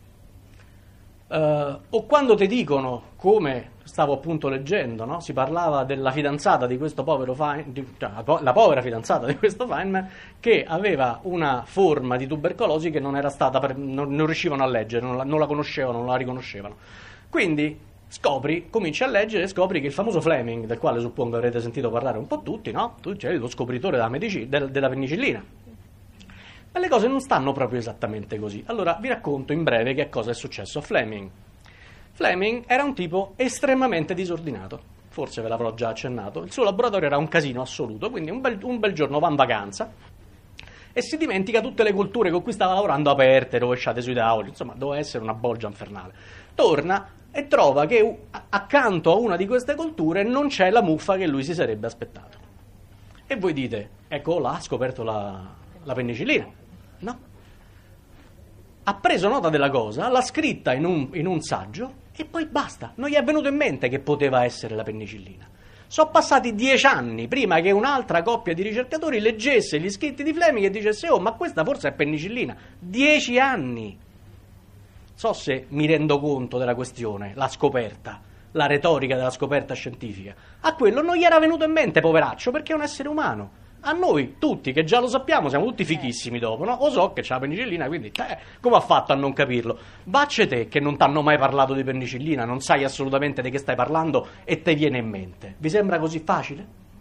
Uh, o quando ti dicono, come stavo appunto leggendo, no? Si parlava della fidanzata di questo povero Feynman, di, cioè, la, po- la povera fidanzata di questo Feynman, che aveva una forma di tubercolosi che non era stata, per, non, non riuscivano a leggere, non la, non la conoscevano, non la riconoscevano. Quindi scopri, cominci a leggere e scopri che il famoso Fleming, del quale suppongo avrete sentito parlare un po' tutti, no? Tu sei lo scopritore della, medici- del, della penicillina. Ma le cose non stanno proprio esattamente così. Allora vi racconto in breve che cosa è successo a Fleming. Fleming era un tipo estremamente disordinato, forse ve l'avrò già accennato. Il suo laboratorio era un casino assoluto, quindi un bel, un bel giorno va in vacanza e si dimentica tutte le colture con cui stava lavorando aperte, rovesciate sui tavoli, insomma doveva essere una bolgia infernale. Torna e trova che accanto a una di queste colture non c'è la muffa che lui si sarebbe aspettato. E voi dite, ecco là, ha scoperto la, la penicillina. No, ha preso nota della cosa, l'ha scritta in un, in un saggio e poi basta, non gli è venuto in mente che poteva essere la penicillina. Sono passati dieci anni prima che un'altra coppia di ricercatori leggesse gli scritti di Fleming e dicesse oh ma questa forse è penicillina. Dieci anni. So se mi rendo conto della questione, la scoperta, la retorica della scoperta scientifica. A quello non gli era venuto in mente, poveraccio, perché è un essere umano. A noi tutti, che già lo sappiamo, siamo tutti fichissimi dopo, no? O so che c'ha la penicillina, quindi eh, come ha fatto a non capirlo? Vacce te che non t'hanno mai parlato di penicillina, non sai assolutamente di che stai parlando e te viene in mente. Vi sembra così facile?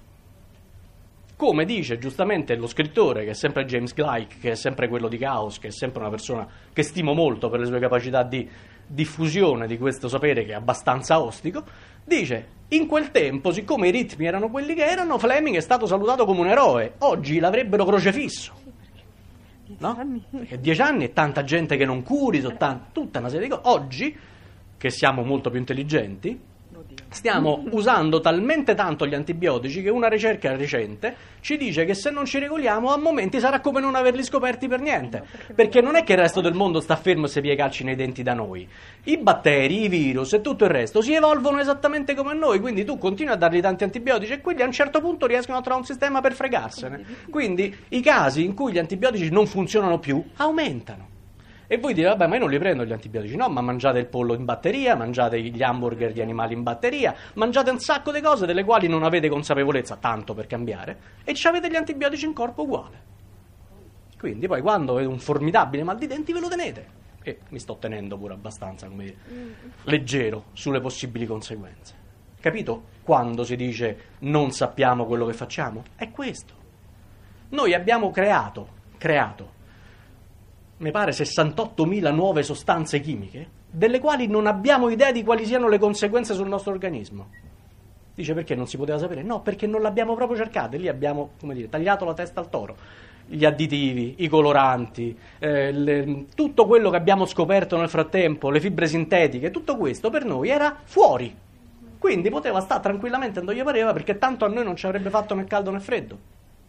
Come dice giustamente lo scrittore, che è sempre James Gleick, che è sempre quello di Caos, che è sempre una persona che stimo molto per le sue capacità di diffusione di questo sapere che è abbastanza ostico, dice, in quel tempo, siccome i ritmi erano quelli che erano, Fleming è stato salutato come un eroe, oggi l'avrebbero crocefisso. No? Perché dieci anni è tanta gente che non curi, so tant- tutta una serie di cose. Oggi, che siamo molto più intelligenti, stiamo usando talmente tanto gli antibiotici che una ricerca recente ci dice che se non ci regoliamo a momenti sarà come non averli scoperti per niente, perché non è che il resto del mondo sta fermo e si piega i calci nei denti da noi. I batteri, i virus e tutto il resto si evolvono esattamente come noi, quindi tu continui a dargli tanti antibiotici e quelli a un certo punto riescono a trovare un sistema per fregarsene. Quindi i casi in cui gli antibiotici non funzionano più aumentano. E voi dite, vabbè, ma io non li prendo gli antibiotici. No, ma mangiate il pollo in batteria, mangiate gli hamburger di animali in batteria, mangiate un sacco di cose delle quali non avete consapevolezza, tanto per cambiare, e ci avete gli antibiotici in corpo uguale. Quindi poi quando avete un formidabile mal di denti ve lo tenete. E mi sto tenendo pure abbastanza, come dire, leggero sulle possibili conseguenze. Capito? Quando si dice non sappiamo quello che facciamo? È questo. Noi abbiamo creato, creato, mi pare sessantottomila nuove sostanze chimiche, delle quali non abbiamo idea di quali siano le conseguenze sul nostro organismo. Dice perché non si poteva sapere? No, perché non l'abbiamo proprio cercato, e lì abbiamo, come dire, tagliato la testa al toro. Gli additivi, i coloranti, eh, le, tutto quello che abbiamo scoperto nel frattempo, le fibre sintetiche, tutto questo per noi era fuori. Quindi poteva stare tranquillamente dove gli pareva, perché tanto a noi non ci avrebbe fatto né caldo né freddo.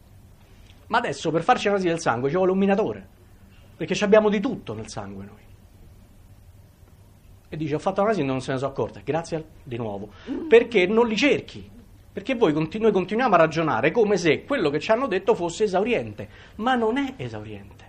Ma adesso per farci analisi del sangue ci vuole un minatore. Perché ci abbiamo di tutto nel sangue noi. E dice, ho fatto analisi e non se ne sono accorta. Grazie al, di nuovo. Perché non li cerchi. Perché voi continu- noi continuiamo a ragionare come se quello che ci hanno detto fosse esauriente, ma non è esauriente.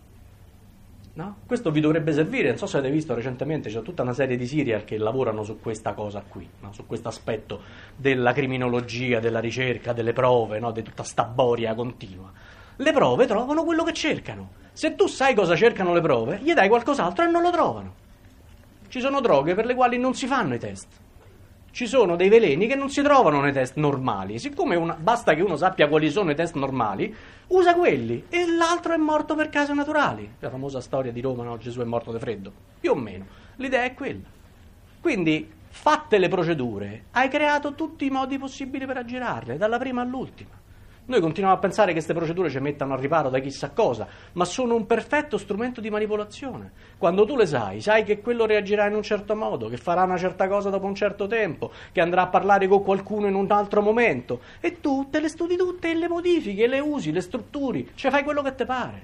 No? Questo vi dovrebbe servire, non so se avete visto recentemente, c'è tutta una serie di serial che lavorano su questa cosa qui, no? Su questo aspetto della criminologia, della ricerca, delle prove, no? Di tutta sta boria continua. Le prove trovano quello che cercano. Se tu sai cosa cercano le prove, gli dai qualcos'altro e non lo trovano. Ci sono droghe per le quali non si fanno i test. Ci sono dei veleni che non si trovano nei test normali. Siccome una, basta che uno sappia quali sono i test normali, usa quelli. E l'altro è morto per cause naturali. La famosa storia di Roma, no? Gesù è morto di freddo. Più o meno. L'idea è quella. Quindi, fatte le procedure, hai creato tutti i modi possibili per aggirarle, dalla prima all'ultima. Noi continuiamo a pensare che queste procedure ci mettano al riparo da chissà cosa, ma sono un perfetto strumento di manipolazione. Quando tu le sai, sai che quello reagirà in un certo modo, che farà una certa cosa dopo un certo tempo, che andrà a parlare con qualcuno in un altro momento, e tu te le studi tutte e le modifichi, e le usi, le strutturi, cioè fai quello che ti pare.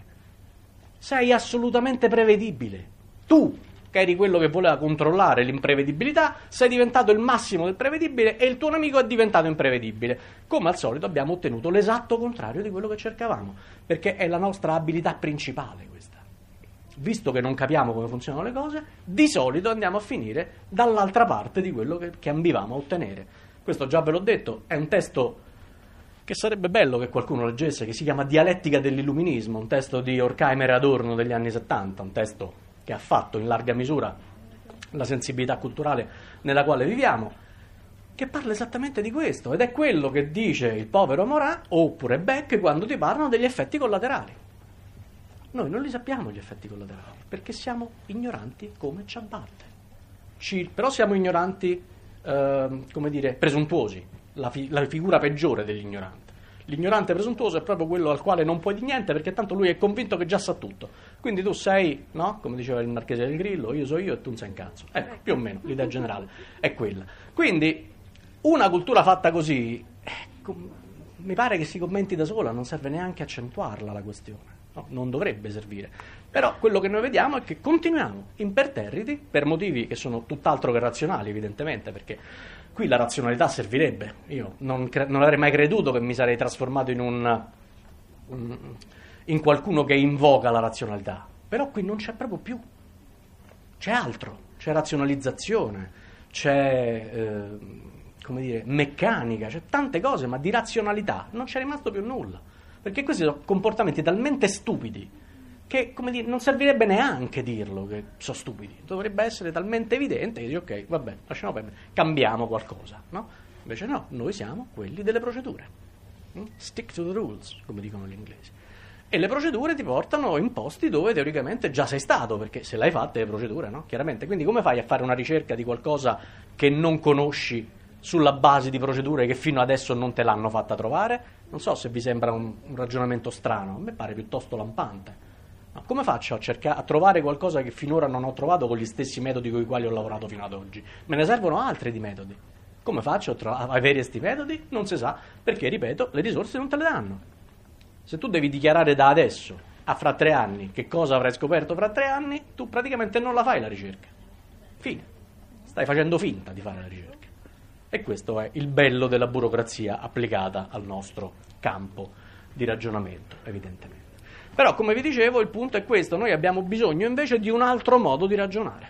Sei assolutamente prevedibile. Tu, che eri quello che voleva controllare l'imprevedibilità, sei diventato il massimo del prevedibile e il tuo nemico è diventato imprevedibile. Come al solito abbiamo ottenuto l'esatto contrario di quello che cercavamo, perché è la nostra abilità principale questa. Visto che non capiamo come funzionano le cose, di solito andiamo a finire dall'altra parte di quello che, che ambivamo a ottenere. Questo già ve l'ho detto, è un testo che sarebbe bello che qualcuno leggesse, che si chiama Dialettica dell'Illuminismo, un testo di Horkheimer e Adorno degli anni settanta, un testo che ha fatto in larga misura la sensibilità culturale nella quale viviamo, che parla esattamente di questo, ed è quello che dice il povero Morin oppure Beck quando ti parlano degli effetti collaterali. Noi non li sappiamo gli effetti collaterali, perché siamo ignoranti come ciabatte. Ci, però siamo ignoranti, eh, come dire, presuntuosi, la, fi, la figura peggiore dell'ignorante. L'ignorante presuntuoso è proprio quello al quale non puoi dire niente, perché tanto lui è convinto che già sa tutto. Quindi tu sei, no? Come diceva il Marchese del Grillo, io so io e tu non sai un cazzo. Ecco, più o meno, l'idea generale è quella. Quindi, una cultura fatta così, eh, mi pare che si commenti da sola, non serve neanche accentuarla la questione. No, non dovrebbe servire. Però quello che noi vediamo è che continuiamo imperterriti, per motivi che sono tutt'altro che razionali, evidentemente, perché qui la razionalità servirebbe. Io non, cre- non avrei mai creduto che mi sarei trasformato in un, un in qualcuno che invoca la razionalità. Però qui non c'è proprio più. C'è altro, c'è razionalizzazione, c'è eh, come dire, meccanica, c'è tante cose, ma di razionalità non c'è rimasto più nulla. Perché questi sono comportamenti talmente stupidi che, come dire, non servirebbe neanche dirlo che sono stupidi. Dovrebbe essere talmente evidente che dici ok, vabbè, lasciamo perdere, cambiamo qualcosa, no? Invece no, noi siamo quelli delle procedure. Stick to the rules, come dicono gli inglesi. E le procedure ti portano in posti dove teoricamente già sei stato, perché se l'hai fatte le procedure, no? Chiaramente. Quindi come fai a fare una ricerca di qualcosa che non conosci sulla base di procedure che fino adesso non te l'hanno fatta trovare? Non so se vi sembra un, un ragionamento strano, a me pare piuttosto lampante. No, come faccio a, cerca- a trovare qualcosa che finora non ho trovato con gli stessi metodi con i quali ho lavorato fino ad oggi? Me ne servono altri di metodi. Come faccio a, tro- a avere questi metodi? Non si sa, perché, ripeto, le risorse non te le danno. Se tu devi dichiarare da adesso a fra tre anni che cosa avrai scoperto fra tre anni, tu praticamente non la fai la ricerca. Fine. Stai facendo finta di fare la ricerca. E questo è il bello della burocrazia applicata al nostro campo di ragionamento, evidentemente. Però, come vi dicevo, il punto è questo. Noi abbiamo bisogno invece di un altro modo di ragionare.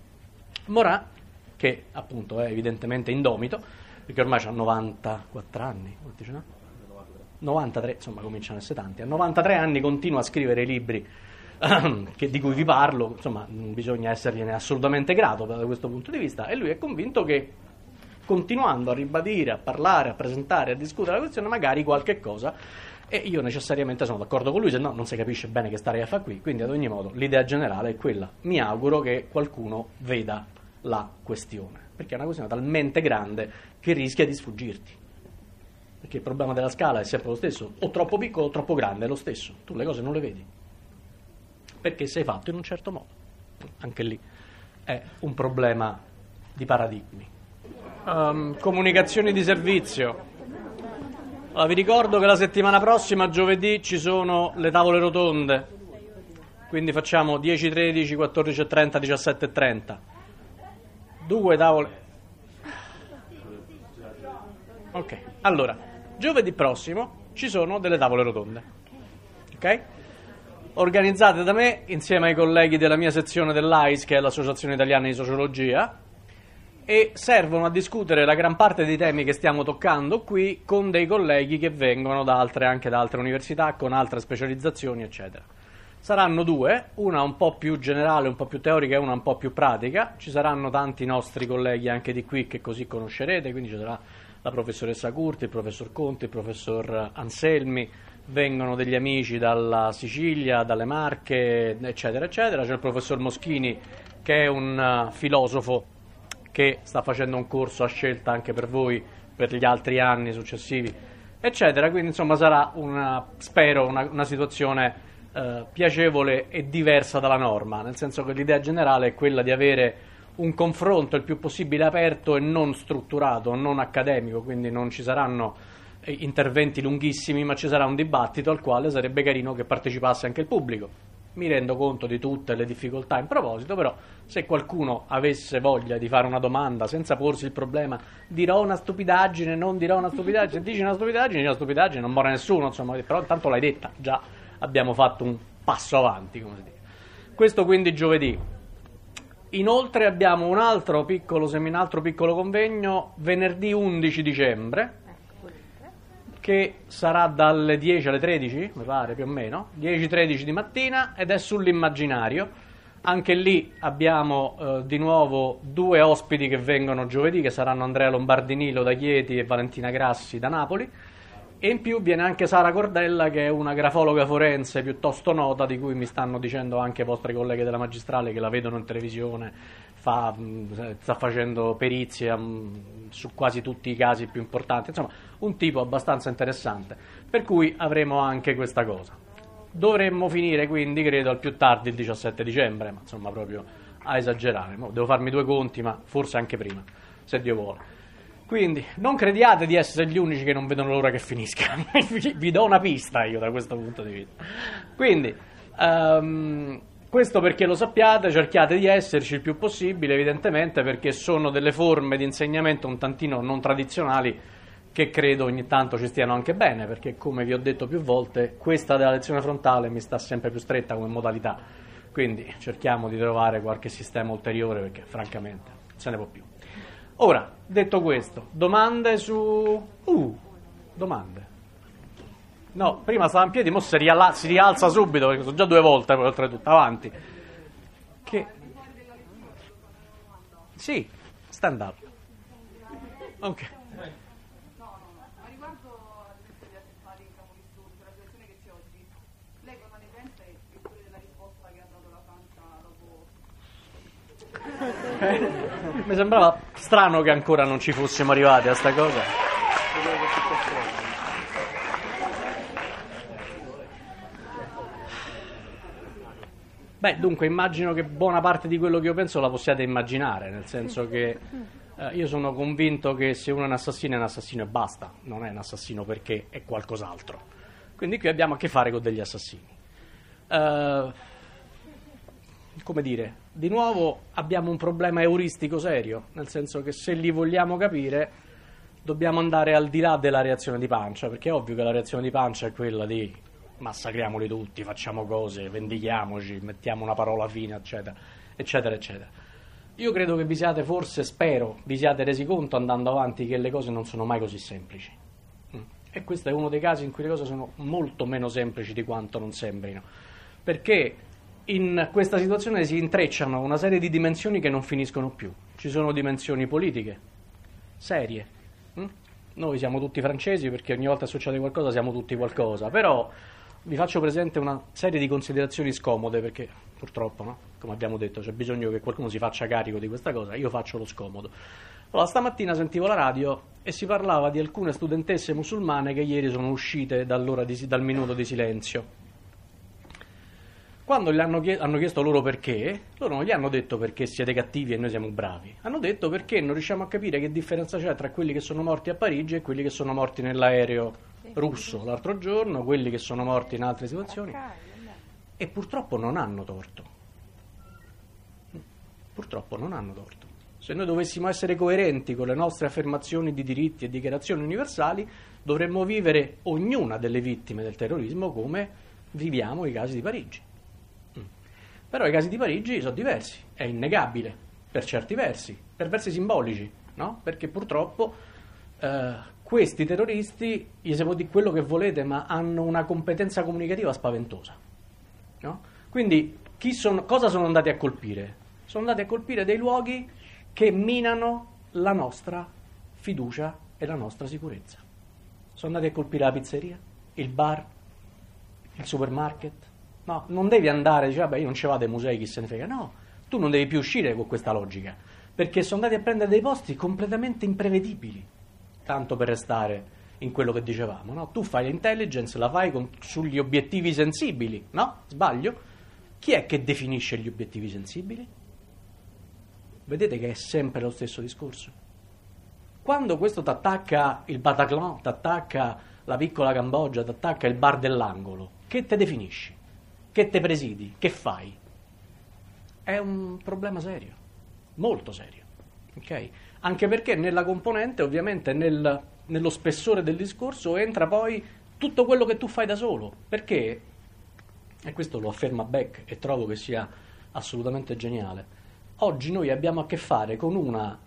Morin, che appunto è evidentemente indomito, perché ormai ha novantaquattro anni, quanti ce n'ha? novantatré, insomma cominciano a essere tanti, a novantatré anni continua a scrivere i libri che, di cui vi parlo, insomma bisogna essergliene assolutamente grato da questo punto di vista, e lui è convinto che continuando a ribadire, a parlare, a presentare, a discutere la questione, magari qualche cosa, e io necessariamente sono d'accordo con lui, se no non si capisce bene che starei a fare qui, quindi ad ogni modo l'idea generale è quella, mi auguro che qualcuno veda la questione, perché è una questione talmente grande che rischia di sfuggirti. Perché il problema della scala è sempre lo stesso, o troppo piccolo o troppo grande, è lo stesso, tu le cose non le vedi, perché sei fatto in un certo modo. Anche lì è un problema di paradigmi. Um, comunicazioni di servizio. Allora, vi ricordo che la settimana prossima, giovedì, ci sono le tavole rotonde, quindi facciamo dieci tredici, quattordici e trenta, diciassette e trenta. Due tavole... Ok, allora, giovedì prossimo ci sono delle tavole rotonde, ok? Organizzate da me insieme ai colleghi della mia sezione dell'A I S, che è l'Associazione Italiana di Sociologia, e servono a discutere la gran parte dei temi che stiamo toccando qui con dei colleghi che vengono da altre, anche da altre università, con altre specializzazioni, eccetera. Saranno due, una un po' più generale, un po' più teorica e una un po' più pratica. Ci saranno tanti nostri colleghi anche di qui che così conoscerete, quindi ci sarà la professoressa Curti, il professor Conti, il professor Anselmi, vengono degli amici dalla Sicilia, dalle Marche, eccetera, eccetera. C'è il professor Moschini, che è un uh, filosofo che sta facendo un corso a scelta anche per voi per gli altri anni successivi, eccetera. Quindi insomma sarà una, spero una, una situazione eh, piacevole e diversa dalla norma, nel senso che l'idea generale è quella di avere un confronto il più possibile aperto e non strutturato, non accademico, quindi non ci saranno eh, interventi lunghissimi, ma ci sarà un dibattito al quale sarebbe carino che partecipasse anche il pubblico. Mi rendo conto di tutte le difficoltà in proposito, però se qualcuno avesse voglia di fare una domanda senza porsi il problema, dirò una stupidaggine, non dirò una stupidaggine, dici una stupidaggine, dici una stupidaggine, non muore nessuno, insomma, però intanto l'hai detta, già abbiamo fatto un passo avanti, come si dice. Questo quindi giovedì. Inoltre abbiamo un altro piccolo seminario, altro piccolo convegno venerdì undici dicembre, che sarà dalle dieci alle tredici, mi pare più o meno, dieci tredici di mattina, ed è sull'immaginario. Anche lì abbiamo eh, di nuovo due ospiti che vengono giovedì, che saranno Andrea Lombardinilo da Chieti e Valentina Grassi da Napoli, e in più viene anche Sara Cordella, che è una grafologa forense piuttosto nota, di cui mi stanno dicendo anche i vostri colleghi della magistrale che la vedono in televisione, fa, sta facendo perizie um, su quasi tutti i casi più importanti, insomma un tipo abbastanza interessante, per cui avremo anche questa cosa. Dovremmo finire quindi credo al più tardi il diciassette dicembre, ma insomma proprio a esagerare, mo devo farmi due conti, ma forse anche prima, se Dio vuole. Quindi non crediate di essere gli unici che non vedono l'ora che finisca. Vi do una pista io da questo punto di vista. Quindi um, questo perché lo sappiate, cerchiate di esserci il più possibile, evidentemente, perché sono delle forme di insegnamento un tantino non tradizionali che credo ogni tanto ci stiano anche bene, perché come vi ho detto più volte, questa della lezione frontale mi sta sempre più stretta come modalità, quindi cerchiamo di trovare qualche sistema ulteriore, perché francamente non se ne può più. Ora, detto questo, domande su... Uh, domande. No, prima stava in piedi, mo si, riala... si rialza subito, perché sono già due volte, poi oltretutto, avanti. Che... Sì, stand up. Ok. Eh, mi sembrava strano che ancora non ci fossimo arrivati a sta cosa. Beh, dunque immagino che buona parte di quello che io penso la possiate immaginare, nel senso che eh, io sono convinto che se uno è un assassino è un assassino e basta, non è un assassino perché è qualcos'altro. Quindi qui abbiamo a che fare con degli assassini. Uh, come dire, di nuovo abbiamo un problema euristico serio, nel senso che se li vogliamo capire dobbiamo andare al di là della reazione di pancia, perché è ovvio che la reazione di pancia è quella di massacriamoli tutti, facciamo cose, vendichiamoci, mettiamo una parola fine, eccetera, eccetera, eccetera. Io credo che vi siate forse, spero, vi siate resi conto andando avanti che le cose non sono mai così semplici. E questo è uno dei casi in cui le cose sono molto meno semplici di quanto non sembrino, perché in questa situazione si intrecciano una serie di dimensioni che non finiscono più. Ci sono dimensioni politiche, serie. Noi siamo tutti francesi perché ogni volta che succede qualcosa siamo tutti qualcosa, però vi faccio presente una serie di considerazioni scomode, perché purtroppo, no? Come abbiamo detto, c'è bisogno che qualcuno si faccia carico di questa cosa, io faccio lo scomodo. Allora, stamattina sentivo la radio e si parlava di alcune studentesse musulmane che ieri sono uscite dall'ora di, dal minuto di silenzio. Quando gli hanno, chied- hanno chiesto loro perché, loro non gli hanno detto perché siete cattivi e noi siamo bravi, hanno detto perché non riusciamo a capire che differenza c'è tra quelli che sono morti a Parigi e quelli che sono morti nell'aereo russo l'altro giorno, quelli che sono morti in altre situazioni, e purtroppo non hanno torto. Purtroppo non hanno torto. Se noi dovessimo essere coerenti con le nostre affermazioni di diritti e dichiarazioni universali, dovremmo vivere ognuna delle vittime del terrorismo come viviamo i casi di Parigi. Mm. Però i casi di Parigi sono diversi, è innegabile, per certi versi, per versi simbolici, no? Perché purtroppo eh, questi terroristi, gli si può dire quello che volete, ma hanno una competenza comunicativa spaventosa, no? Quindi chi sono, cosa sono andati a colpire? Sono andati a colpire dei luoghi che minano la nostra fiducia e la nostra sicurezza. Sono andati a colpire la pizzeria, il bar, il supermarket. No, non devi andare, dici, vabbè, io non ci vado ai musei, chi se ne frega. No, tu non devi più uscire con questa logica, perché sono andati a prendere dei posti completamente imprevedibili, tanto per restare in quello che dicevamo, no? Tu fai l'intelligence, la fai con, sugli obiettivi sensibili, no? Sbaglio? Chi è che definisce gli obiettivi sensibili? Vedete che è sempre lo stesso discorso. Quando questo ti attacca il Bataclan, ti attacca la piccola Cambogia, ti attacca il bar dell'angolo, che te definisci? Che te presidi? Che fai? È un problema serio, molto serio, ok? Anche perché nella componente, ovviamente, nel, nello spessore del discorso entra poi tutto quello che tu fai da solo, perché, e questo lo afferma Beck e trovo che sia assolutamente geniale, oggi noi abbiamo a che fare con una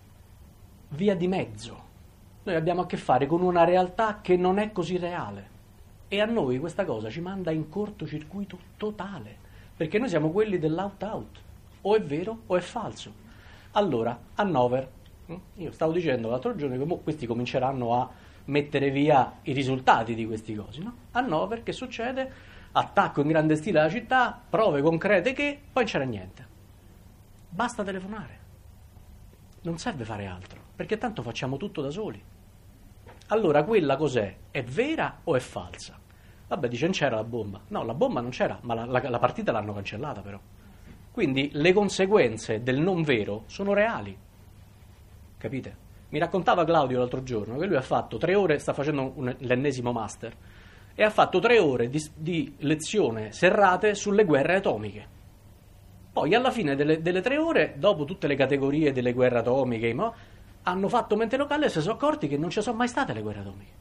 via di mezzo, noi abbiamo a che fare con una realtà che non è così reale e a noi questa cosa ci manda in cortocircuito totale, perché noi siamo quelli dell'out-out, o è vero o è falso. Allora, Hannover, io stavo dicendo l'altro giorno che mo questi cominceranno a mettere via i risultati di questi cosi, no? Hannover, che succede? Attacco in grande stile alla città, prove concrete che poi non c'era niente. Basta telefonare, non serve fare altro, perché tanto facciamo tutto da soli. Allora quella cos'è? È vera o è falsa? Vabbè, dice non c'era la bomba. No, la bomba non c'era, ma la, la, la partita l'hanno cancellata però. Quindi le conseguenze del non vero sono reali, capite? Mi raccontava Claudio l'altro giorno che lui ha fatto tre ore, sta facendo un, l'ennesimo master, e ha fatto tre ore di, di lezione serrate sulle guerre atomiche. Poi alla fine delle, delle tre ore, dopo tutte le categorie delle guerre atomiche, no, hanno fatto mente locale e si sono accorti che non ci sono mai state le guerre atomiche.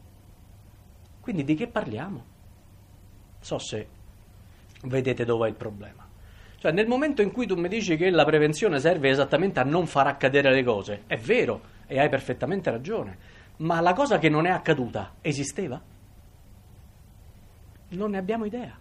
Quindi di che parliamo? So se vedete dove è il problema. Cioè nel momento in cui tu mi dici che la prevenzione serve esattamente a non far accadere le cose, è vero e hai perfettamente ragione, ma la cosa che non è accaduta esisteva? Non ne abbiamo idea.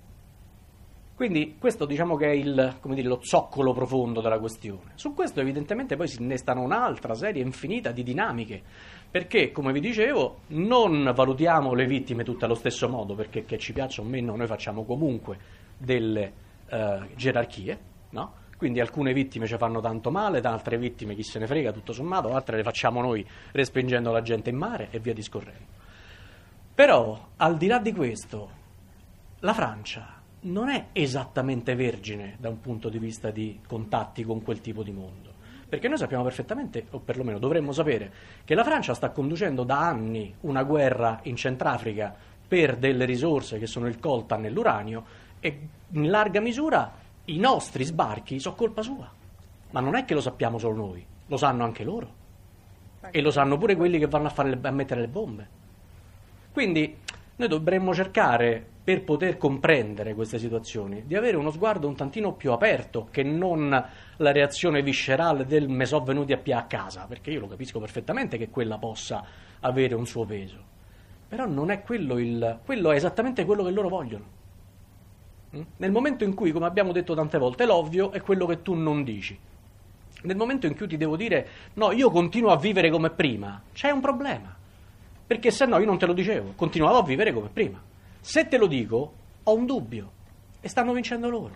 Quindi questo diciamo che è il, come dire, lo zoccolo profondo della questione. Su questo evidentemente poi si innestano un'altra serie infinita di dinamiche, perché come vi dicevo non valutiamo le vittime tutte allo stesso modo, perché che ci piaccia o meno noi facciamo comunque delle eh, gerarchie, no? Quindi alcune vittime ci fanno tanto male, da altre vittime chi se ne frega tutto sommato, altre le facciamo noi respingendo la gente in mare e via discorrendo. Però al di là di questo la Francia non è esattamente vergine da un punto di vista di contatti con quel tipo di mondo, perché noi sappiamo perfettamente, o perlomeno dovremmo sapere, che la Francia sta conducendo da anni una guerra in Centrafrica per delle risorse che sono il coltan e l'uranio, e in larga misura i nostri sbarchi sono colpa sua, ma non è che lo sappiamo solo noi, lo sanno anche loro e lo sanno pure quelli che vanno a, fare le, a mettere le bombe. Quindi noi dovremmo cercare, per poter comprendere queste situazioni, di avere uno sguardo un tantino più aperto che non la reazione viscerale del me so venuti a pia a casa, perché io lo capisco perfettamente che quella possa avere un suo peso, però non è quello il, quello è esattamente quello che loro vogliono. Nel momento in cui, come abbiamo detto tante volte, l'ovvio è quello che tu non dici. Nel momento in cui ti devo dire no, io continuo a vivere come prima, c'è un problema, perché se no io non te lo dicevo, continuavo a vivere come prima. Se te lo dico, ho un dubbio e stanno vincendo loro.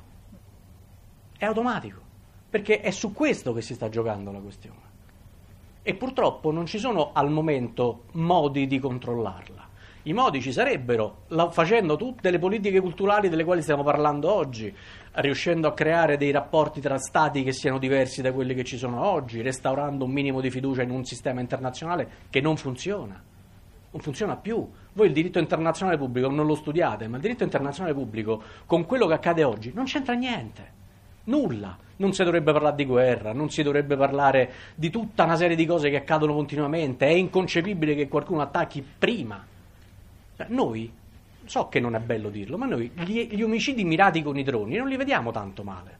È automatico, perché è su questo che si sta giocando la questione. E purtroppo non ci sono al momento modi di controllarla. I modi ci sarebbero, la, facendo tutte le politiche culturali delle quali stiamo parlando oggi, riuscendo a creare dei rapporti tra stati che siano diversi da quelli che ci sono oggi, restaurando un minimo di fiducia in un sistema internazionale che non funziona. Non funziona più. Voi il diritto internazionale pubblico non lo studiate, ma il diritto internazionale pubblico con quello che accade oggi non c'entra niente. Nulla. Non si dovrebbe parlare di guerra, non si dovrebbe parlare di tutta una serie di cose che accadono continuamente. È inconcepibile che qualcuno attacchi prima. Cioè, noi, so che non è bello dirlo, ma noi gli, gli omicidi mirati con i droni non li vediamo tanto male.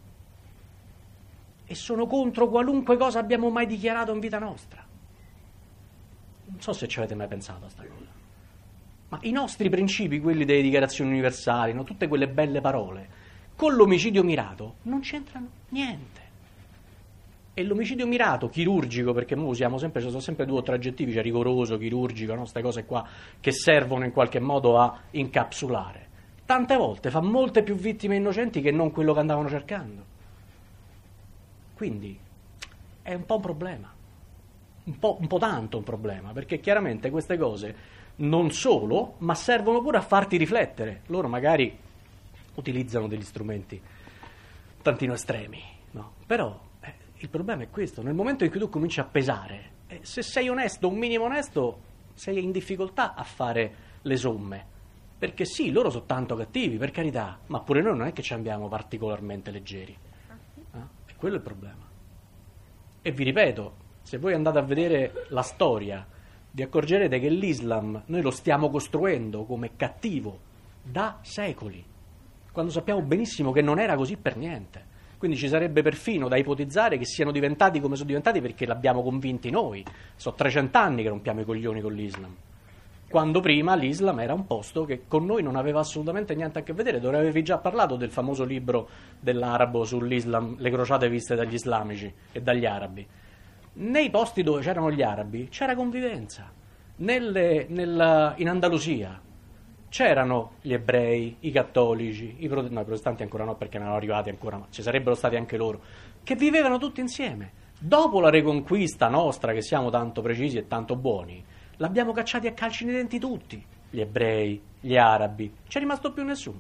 E sono contro qualunque cosa abbiamo mai dichiarato in vita nostra. Non so se ci avete mai pensato a sta cosa. Ma i nostri principi, quelli delle dichiarazioni universali, no? Tutte quelle belle parole, con l'omicidio mirato non c'entrano niente. E l'omicidio mirato, chirurgico, perché noi usiamo sempre, ci sono sempre due o tre aggettivi, cioè rigoroso, chirurgico, no? Queste cose qua che servono in qualche modo a incapsulare. Tante volte fa molte più vittime innocenti che non quello che andavano cercando. Quindi è un po' un problema, un po', un po' tanto un problema, perché chiaramente queste cose non solo, ma servono pure a farti riflettere. Loro magari utilizzano degli strumenti tantino estremi, no? Però eh, il problema è questo, nel momento in cui tu cominci a pesare, eh, se sei onesto, un minimo onesto, sei in difficoltà a fare le somme, perché sì, loro sono tanto cattivi, per carità, ma pure noi non è che ci andiamo particolarmente leggeri, eh? E quello è il problema. E vi ripeto, se voi andate a vedere la storia, vi accorgerete che l'Islam noi lo stiamo costruendo come cattivo da secoli, quando sappiamo benissimo che non era così per niente. Quindi ci sarebbe perfino da ipotizzare che siano diventati come sono diventati perché l'abbiamo convinti noi. Sono trecento anni che rompiamo i coglioni con l'Islam, quando prima l'Islam era un posto che con noi non aveva assolutamente niente a che vedere. Dove avevi già parlato del famoso libro dell'arabo sull'Islam, Le crociate viste dagli islamici e dagli arabi. Nei posti dove c'erano gli arabi c'era convivenza. Nelle, nel, in Andalusia c'erano gli ebrei, i cattolici, i, prote- no, i protestanti ancora no perché non erano arrivati ancora, ma ci sarebbero stati anche loro, che vivevano tutti insieme. Dopo la reconquista nostra, che siamo tanto precisi e tanto buoni, l'abbiamo cacciati a calci nei denti tutti, gli ebrei, gli arabi, non c'è rimasto più nessuno.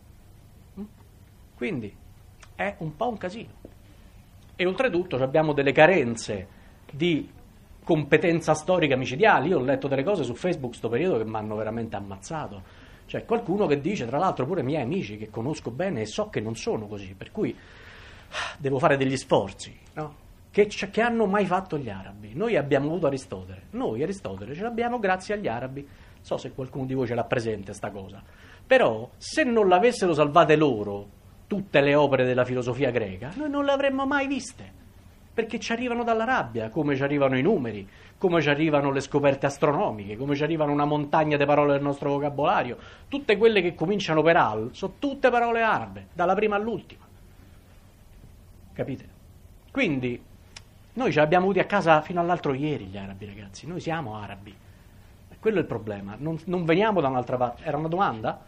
Quindi è un po' un casino. E oltretutto abbiamo delle carenze di competenza storica micidiali. Io ho letto delle cose su Facebook sto periodo che mi hanno veramente ammazzato. Cioè qualcuno che dice, tra l'altro pure miei amici che conosco bene e so che non sono così, per cui devo fare degli sforzi, no? Che, che hanno mai fatto gli arabi? Noi abbiamo avuto Aristotele, noi Aristotele ce l'abbiamo grazie agli arabi. Non so se qualcuno di voi ce l'ha presente sta cosa, però se non l'avessero salvate loro tutte le opere della filosofia greca, noi non le avremmo mai viste, perché ci arrivano dalla rabbia, come ci arrivano i numeri, come ci arrivano le scoperte astronomiche, come ci arrivano una montagna di parole del nostro vocabolario. Tutte quelle che cominciano per al sono tutte parole arabe, dalla prima all'ultima. Capite? Quindi noi ce l'abbiamo avuti a casa fino all'altro ieri gli arabi, ragazzi, noi siamo arabi. E quello è il problema, non, non veniamo da un'altra parte. Era una domanda?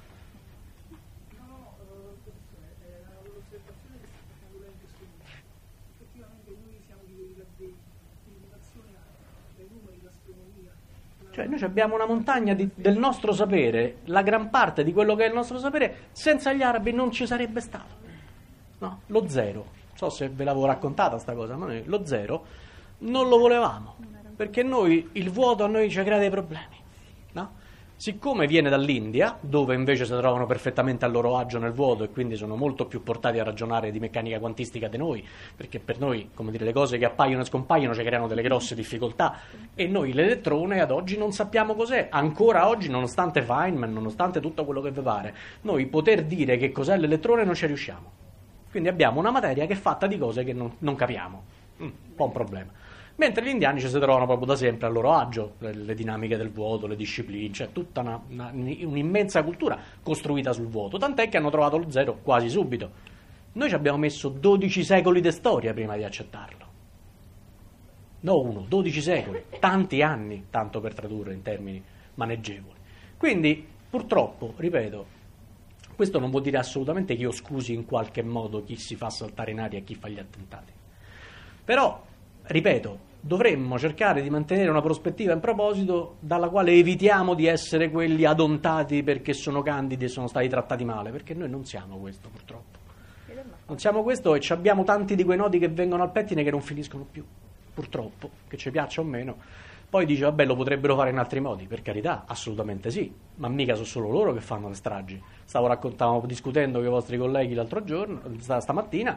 Cioè noi abbiamo una montagna di, del nostro sapere, la gran parte di quello che è il nostro sapere, senza gli arabi non ci sarebbe stato. No? Lo zero, non so se ve l'avevo raccontata sta cosa, ma noi lo zero non lo volevamo, perché noi il vuoto a noi ci crea dei problemi, no? Siccome viene dall'India, dove invece si trovano perfettamente a loro agio nel vuoto e quindi sono molto più portati a ragionare di meccanica quantistica di noi, perché per noi, come dire, le cose che appaiono e scompaiono ci creano delle grosse difficoltà, e noi l'elettrone ad oggi non sappiamo cos'è. Ancora oggi, nonostante Feynman, nonostante tutto quello che vi pare, noi poter dire che cos'è l'elettrone non ci riusciamo. Quindi abbiamo una materia che è fatta di cose che non, non capiamo. Mm, un po' un problema. Mentre gli indiani ci si trovano proprio da sempre a loro agio, le, le dinamiche del vuoto, le discipline, cioè tutta una, una, un'immensa cultura costruita sul vuoto, tant'è che hanno trovato lo zero quasi subito. Noi ci abbiamo messo dodici secoli di storia prima di accettarlo. No uno, dodici secoli, tanti anni, tanto per tradurre in termini maneggevoli. Quindi, purtroppo, ripeto, questo non vuol dire assolutamente che io scusi in qualche modo chi si fa saltare in aria e chi fa gli attentati. Però, ripeto, dovremmo cercare di mantenere una prospettiva in proposito dalla quale evitiamo di essere quelli adontati perché sono candidi e sono stati trattati male, perché noi non siamo questo, purtroppo. Non siamo questo, e abbiamo tanti di quei nodi che vengono al pettine che non finiscono più, purtroppo, che ci piaccia o meno. Poi dice, vabbè, lo potrebbero fare in altri modi, per carità, assolutamente sì, ma mica sono solo loro che fanno le stragi. Stavo raccontando, discutendo con i vostri colleghi l'altro giorno, stamattina,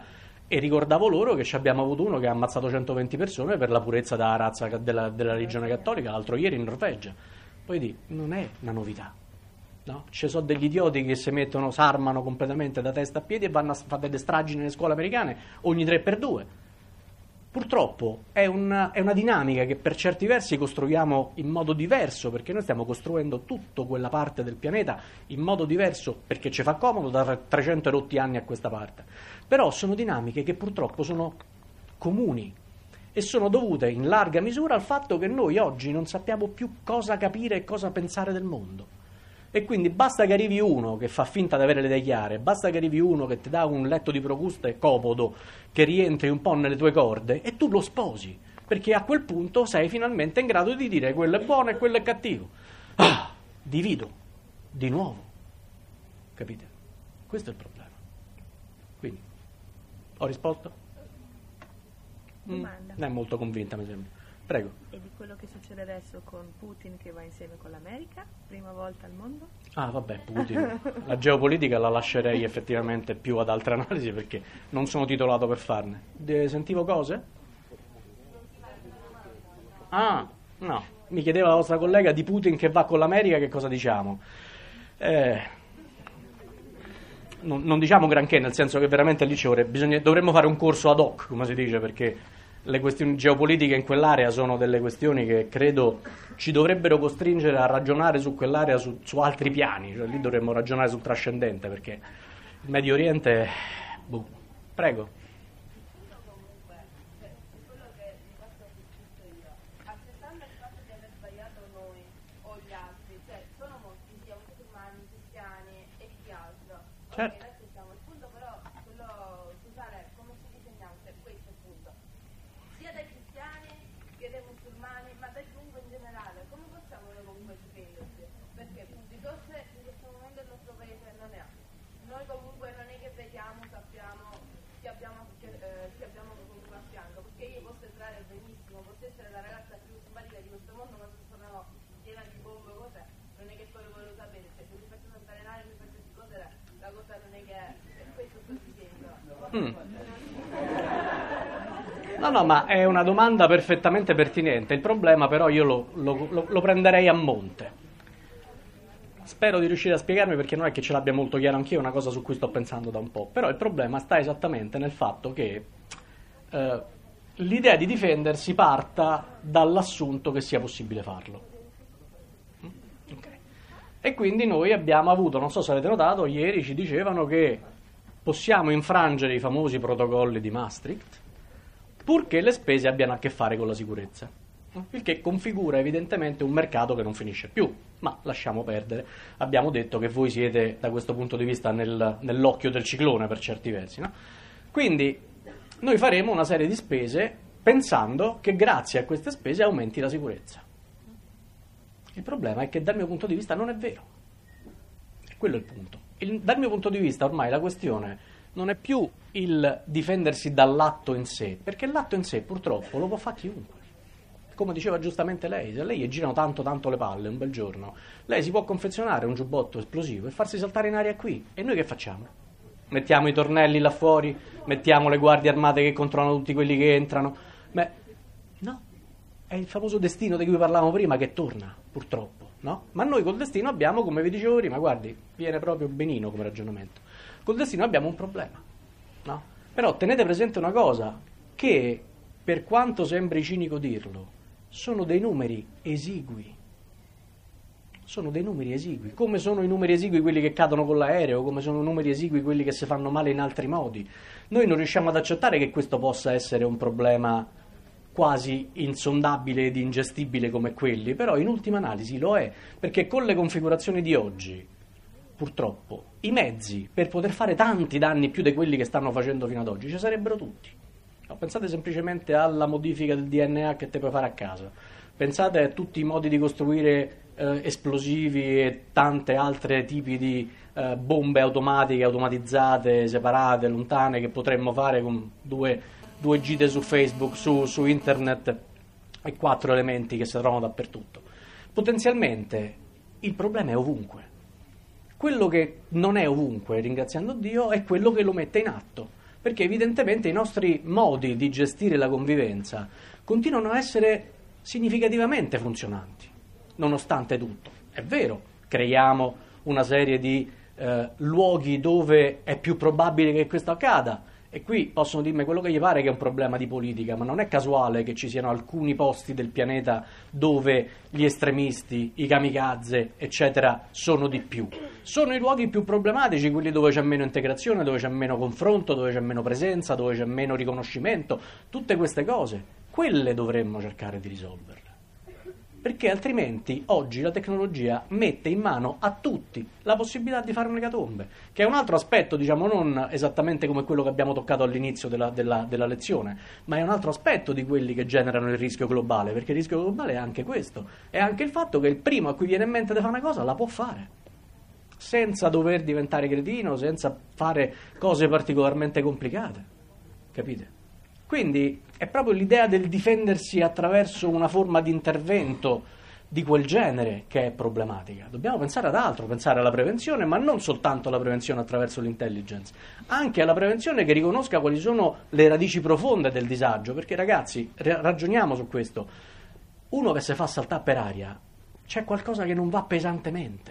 E ricordavo loro che ci abbiamo avuto uno che ha ammazzato centoventi persone per la purezza della razza della, della religione cattolica l'altro ieri in Norvegia. Poi di, non è una novità. No? Ci sono degli idioti che si mettono, s'armano completamente da testa a piedi e vanno a fare delle stragi nelle scuole americane ogni tre per due. Purtroppo è una, è una dinamica che per certi versi costruiamo in modo diverso, perché noi stiamo costruendo tutta quella parte del pianeta in modo diverso perché ci fa comodo da trecento rotti anni a questa parte. Però sono dinamiche che purtroppo sono comuni e sono dovute in larga misura al fatto che noi oggi non sappiamo più cosa capire e cosa pensare del mondo. E quindi basta che arrivi uno che fa finta di avere le idee chiare, basta che arrivi uno che ti dà un letto di Procuste comodo, che rientri un po' nelle tue corde, e tu lo sposi, perché a quel punto sei finalmente in grado di dire quello è buono e quello è cattivo. Ah, divido, di nuovo. Capite? Questo è il problema. Quindi, ho risposto? Domanda. Non è molto convinta, mi sembra. Prego. E di quello che succede adesso con Putin che va insieme con l'America, prima volta al mondo? Ah, vabbè, Putin. La geopolitica la lascerei effettivamente più ad altre analisi perché non sono titolato per farne. De- sentivo cose? Ah, no. Mi chiedeva la vostra collega di Putin che va con l'America, che cosa diciamo? Eh, non, non diciamo granché, nel senso che veramente lì ci vorrebbe, bisogna, dovremmo fare un corso ad hoc, come si dice, perché le questioni geopolitiche in quell'area sono delle questioni che credo ci dovrebbero costringere a ragionare su quell'area su, su altri piani, cioè lì dovremmo ragionare sul trascendente, perché il Medio Oriente... Boh. Prego. Certo. Mm. No, no, ma è una domanda perfettamente pertinente. Il problema però io lo, lo, lo, lo prenderei a monte. Spero di riuscire a spiegarmi perché non è che ce l'abbia molto chiaro anch'io, è una cosa su cui sto pensando da un po'. Però il problema sta esattamente nel fatto che eh, l'idea di difendersi parta dall'assunto che sia possibile farlo. Okay. E quindi noi abbiamo avuto, non so se avete notato, ieri ci dicevano che possiamo infrangere i famosi protocolli di Maastricht purché le spese abbiano a che fare con la sicurezza, il che configura evidentemente un mercato che non finisce più, ma lasciamo perdere. Abbiamo detto che voi siete da questo punto di vista nel, nell'occhio del ciclone per certi versi, no? Quindi noi faremo una serie di spese pensando che grazie a queste spese aumenti la sicurezza. Il problema è che dal mio punto di vista non è vero, e quello è il punto. Il, dal mio punto di vista ormai la questione non è più il difendersi dall'atto in sé, perché l'atto in sé purtroppo lo può fare chiunque. Come diceva giustamente lei, se lei gli girano tanto tanto le palle un bel giorno, lei si può confezionare un giubbotto esplosivo e farsi saltare in aria qui. E noi che facciamo? Mettiamo i tornelli là fuori, mettiamo le guardie armate che controllano tutti quelli che entrano. Beh, no, è il famoso destino di cui parlavamo prima che torna, purtroppo. No? Ma noi col destino abbiamo, come vi dicevo prima, guardi, viene proprio benino come ragionamento. Col destino abbiamo un problema, no? Però tenete presente una cosa, che per quanto sembri cinico dirlo, sono dei numeri esigui. Sono dei numeri esigui, come sono i numeri esigui quelli che cadono con l'aereo, come sono i numeri esigui quelli che si fanno male in altri modi. Noi non riusciamo ad accettare che questo possa essere un problema quasi insondabile ed ingestibile come quelli, però in ultima analisi lo è, perché con le configurazioni di oggi, purtroppo, i mezzi per poter fare tanti danni più di quelli che stanno facendo fino ad oggi ci sarebbero tutti. No, pensate semplicemente alla modifica del D N A che te puoi fare a casa, pensate a tutti i modi di costruire eh, esplosivi e tante altre tipi di eh, bombe automatiche, automatizzate, separate, lontane, che potremmo fare con due due gite su Facebook, su, su internet e quattro elementi che si trovano dappertutto. Potenzialmente il problema è ovunque. Quello che non è ovunque, ringraziando Dio, è quello che lo mette in atto. perché evidentemente i nostri modi di gestire la convivenza continuano a essere significativamente funzionanti, nonostante tutto. È vero, creiamo una serie di eh, luoghi dove è più probabile che questo accada, e qui possono dirmi quello che gli pare che è un problema di politica, ma non è casuale che ci siano alcuni posti del pianeta dove gli estremisti, i kamikaze, eccetera, sono di più. Sono i luoghi più problematici, quelli dove c'è meno integrazione, dove c'è meno confronto, dove c'è meno presenza, dove c'è meno riconoscimento. Tutte queste cose, quelle dovremmo cercare di risolverle. Perché altrimenti oggi la tecnologia mette in mano a tutti la possibilità di fare un'ecatombe, che è un altro aspetto, diciamo, non esattamente come quello che abbiamo toccato all'inizio della, della, della lezione, ma è un altro aspetto di quelli che generano il rischio globale, perché il rischio globale è anche questo, è anche il fatto che il primo a cui viene in mente di fare una cosa la può fare, senza dover diventare cretino, senza fare cose particolarmente complicate, capite? Quindi è proprio l'idea del difendersi attraverso una forma di intervento di quel genere che è problematica. Dobbiamo pensare ad altro, pensare alla prevenzione, ma non soltanto alla prevenzione attraverso l'intelligence, anche alla prevenzione che riconosca quali sono le radici profonde del disagio, perché ragazzi, ragioniamo su questo. Uno che si fa saltare per aria, c'è qualcosa che non va pesantemente,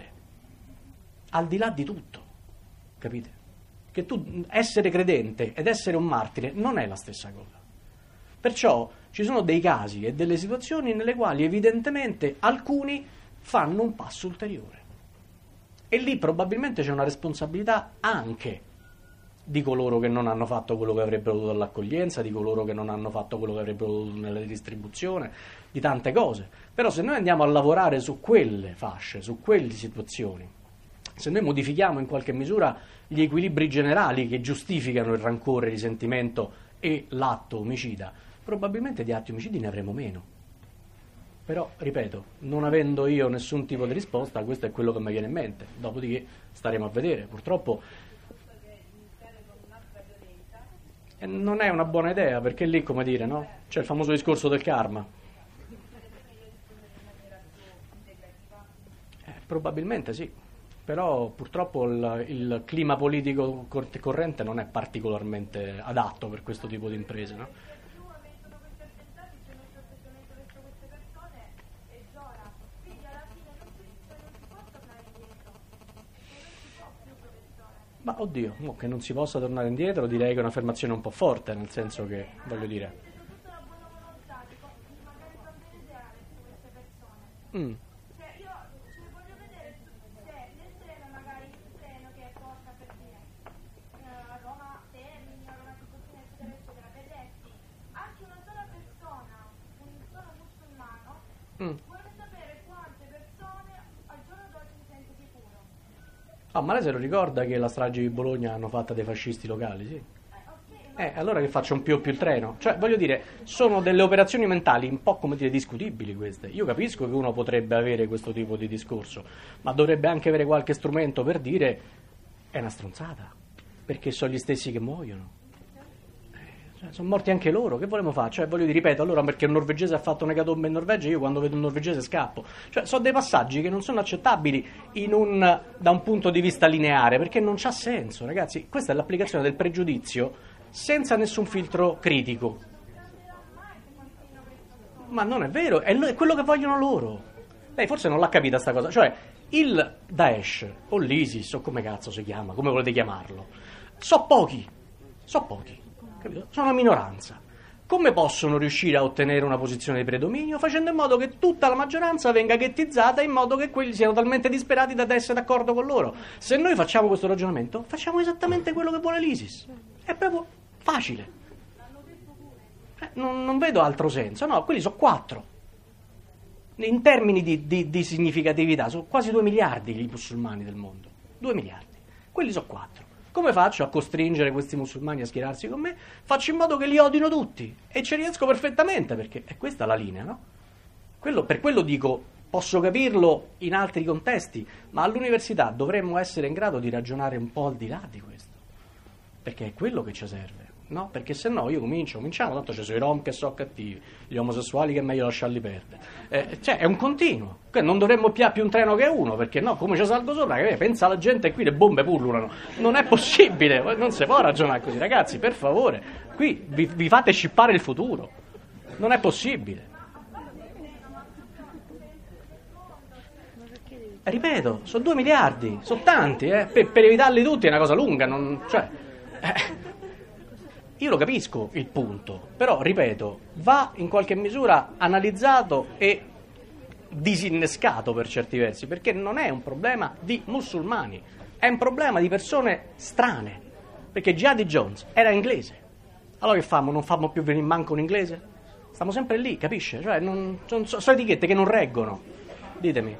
al di là di tutto, capite? Che tu essere credente ed essere un martire non è la stessa cosa. Perciò ci sono dei casi e delle situazioni nelle quali evidentemente alcuni fanno un passo ulteriore. E lì probabilmente c'è una responsabilità anche di coloro che non hanno fatto quello che avrebbero dovuto all'accoglienza, di coloro che non hanno fatto quello che avrebbero dovuto nella distribuzione, di tante cose. Però se noi andiamo a lavorare su quelle fasce, su quelle situazioni, se noi modifichiamo in qualche misura gli equilibri generali che giustificano il rancore, il risentimento e l'atto omicida, probabilmente di atti omicidi ne avremo meno. Però, ripeto, non avendo io nessun tipo di risposta, questo è quello che mi viene in mente. Dopodiché staremo a vedere. Purtroppo eh, non è una buona idea, perché lì, come dire, no? C'è il famoso discorso del karma. Eh, probabilmente sì. Però purtroppo il, il clima politico corrente non è particolarmente adatto per questo tipo di imprese, no? Ma oddio, no, che non si possa tornare indietro direi che è un'affermazione un po' forte, nel senso che, voglio dire... Mm. Mm. Ah, ma lei se lo ricorda che la strage di Bologna hanno fatta dei fascisti locali, sì? Eh, allora che faccio un più più il treno? Cioè, voglio dire, sono delle operazioni mentali un po', come dire, discutibili queste. Io capisco che uno potrebbe avere questo tipo di discorso, ma dovrebbe anche avere qualche strumento per dire è una stronzata, perché sono gli stessi che muoiono. Cioè, sono morti anche loro, che volevamo fare? Cioè, voglio dire, ripeto, allora perché un norvegese ha fatto un'ecatombe in Norvegia, io quando vedo un norvegese scappo. Cioè, sono dei passaggi che non sono accettabili in un, da un punto di vista lineare, perché non c'ha senso, ragazzi. Questa è l'applicazione del pregiudizio senza nessun filtro critico. Ma non è vero, è, è quello che vogliono loro. Lei forse non l'ha capita sta cosa. Cioè, il Daesh, o l'ISIS, o come cazzo si chiama, come volete chiamarlo, so pochi, so pochi. Capito? Sono una minoranza. Come possono riuscire a ottenere una posizione di predominio? Facendo in modo che tutta la maggioranza venga ghettizzata, in modo che quelli siano talmente disperati da essere d'accordo con loro. Se noi facciamo questo ragionamento, facciamo esattamente quello che vuole l'ISIS. È proprio facile. Eh, non, non vedo altro senso. No, quelli sono quattro. In termini di, di, di significatività, sono quasi due miliardi i musulmani del mondo. Due miliardi. Quelli sono quattro. Come faccio a costringere questi musulmani a schierarsi con me? Faccio in modo che li odino tutti e ci riesco perfettamente, perché è questa la linea, no? Quello, per quello dico, posso capirlo in altri contesti, ma all'università dovremmo essere in grado di ragionare un po' al di là di questo, perché è quello che ci serve. No, perché se no io comincio, cominciamo, tanto ci sono i rom che sono cattivi, gli omosessuali che è meglio lasciarli perdere. Eh, cioè, è un continuo. Non dovremmo più più un treno che uno, perché no, come ci salgo sopra, che pensa la gente qui le bombe pullulano. Non è possibile, non si può ragionare così, ragazzi, per favore. Qui vi, vi fate scippare il futuro. Non è possibile. Ripeto, sono due miliardi, sono tanti, eh? per, per evitarli tutti è una cosa lunga, non, cioè, eh, io lo capisco il punto, però ripeto, va in qualche misura analizzato e disinnescato per certi versi, perché non è un problema di musulmani, è un problema di persone strane, perché Jihadi Jones era inglese, allora che famo? Non famo più venire in manco un inglese? Stiamo sempre lì, capisce? Cioè, non, sono, sono etichette che non reggono, ditemi.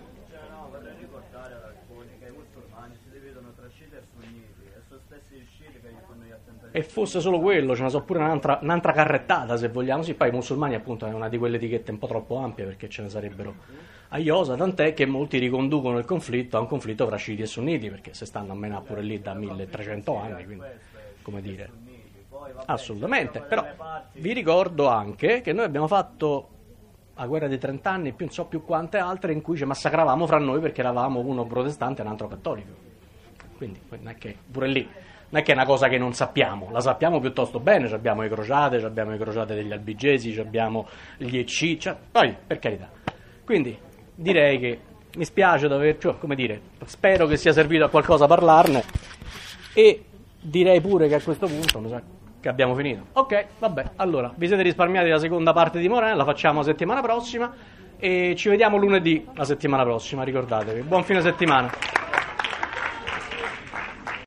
E fosse solo quello, ce ne so pure un'altra, un'altra carrettata se vogliamo, sì, poi i musulmani appunto è una di quelle etichette un po' troppo ampie perché ce ne sarebbero a iosa, tant'è che molti riconducono il conflitto a un conflitto fra sciiti e sunniti, perché se stanno a menare pure lì da milletrecento anni, quindi come dire, assolutamente, però vi ricordo anche che noi abbiamo fatto la guerra dei trent'anni, più non so più quante altre, in cui ci massacravamo fra noi perché eravamo uno protestante e un altro cattolico, quindi non è che pure lì non è che è una cosa che non sappiamo, la sappiamo piuttosto bene, abbiamo le crociate, abbiamo le crociate degli albigesi, abbiamo gli E C, cioè, poi per carità. Quindi direi che mi spiace dover, cioè, come dire, spero che sia servito a qualcosa parlarne e direi pure che a questo punto mi sa che abbiamo finito. Ok, vabbè, allora vi siete risparmiati la seconda parte di Morena, la facciamo la settimana prossima e ci vediamo lunedì la settimana prossima, ricordatevi. Buon fine settimana.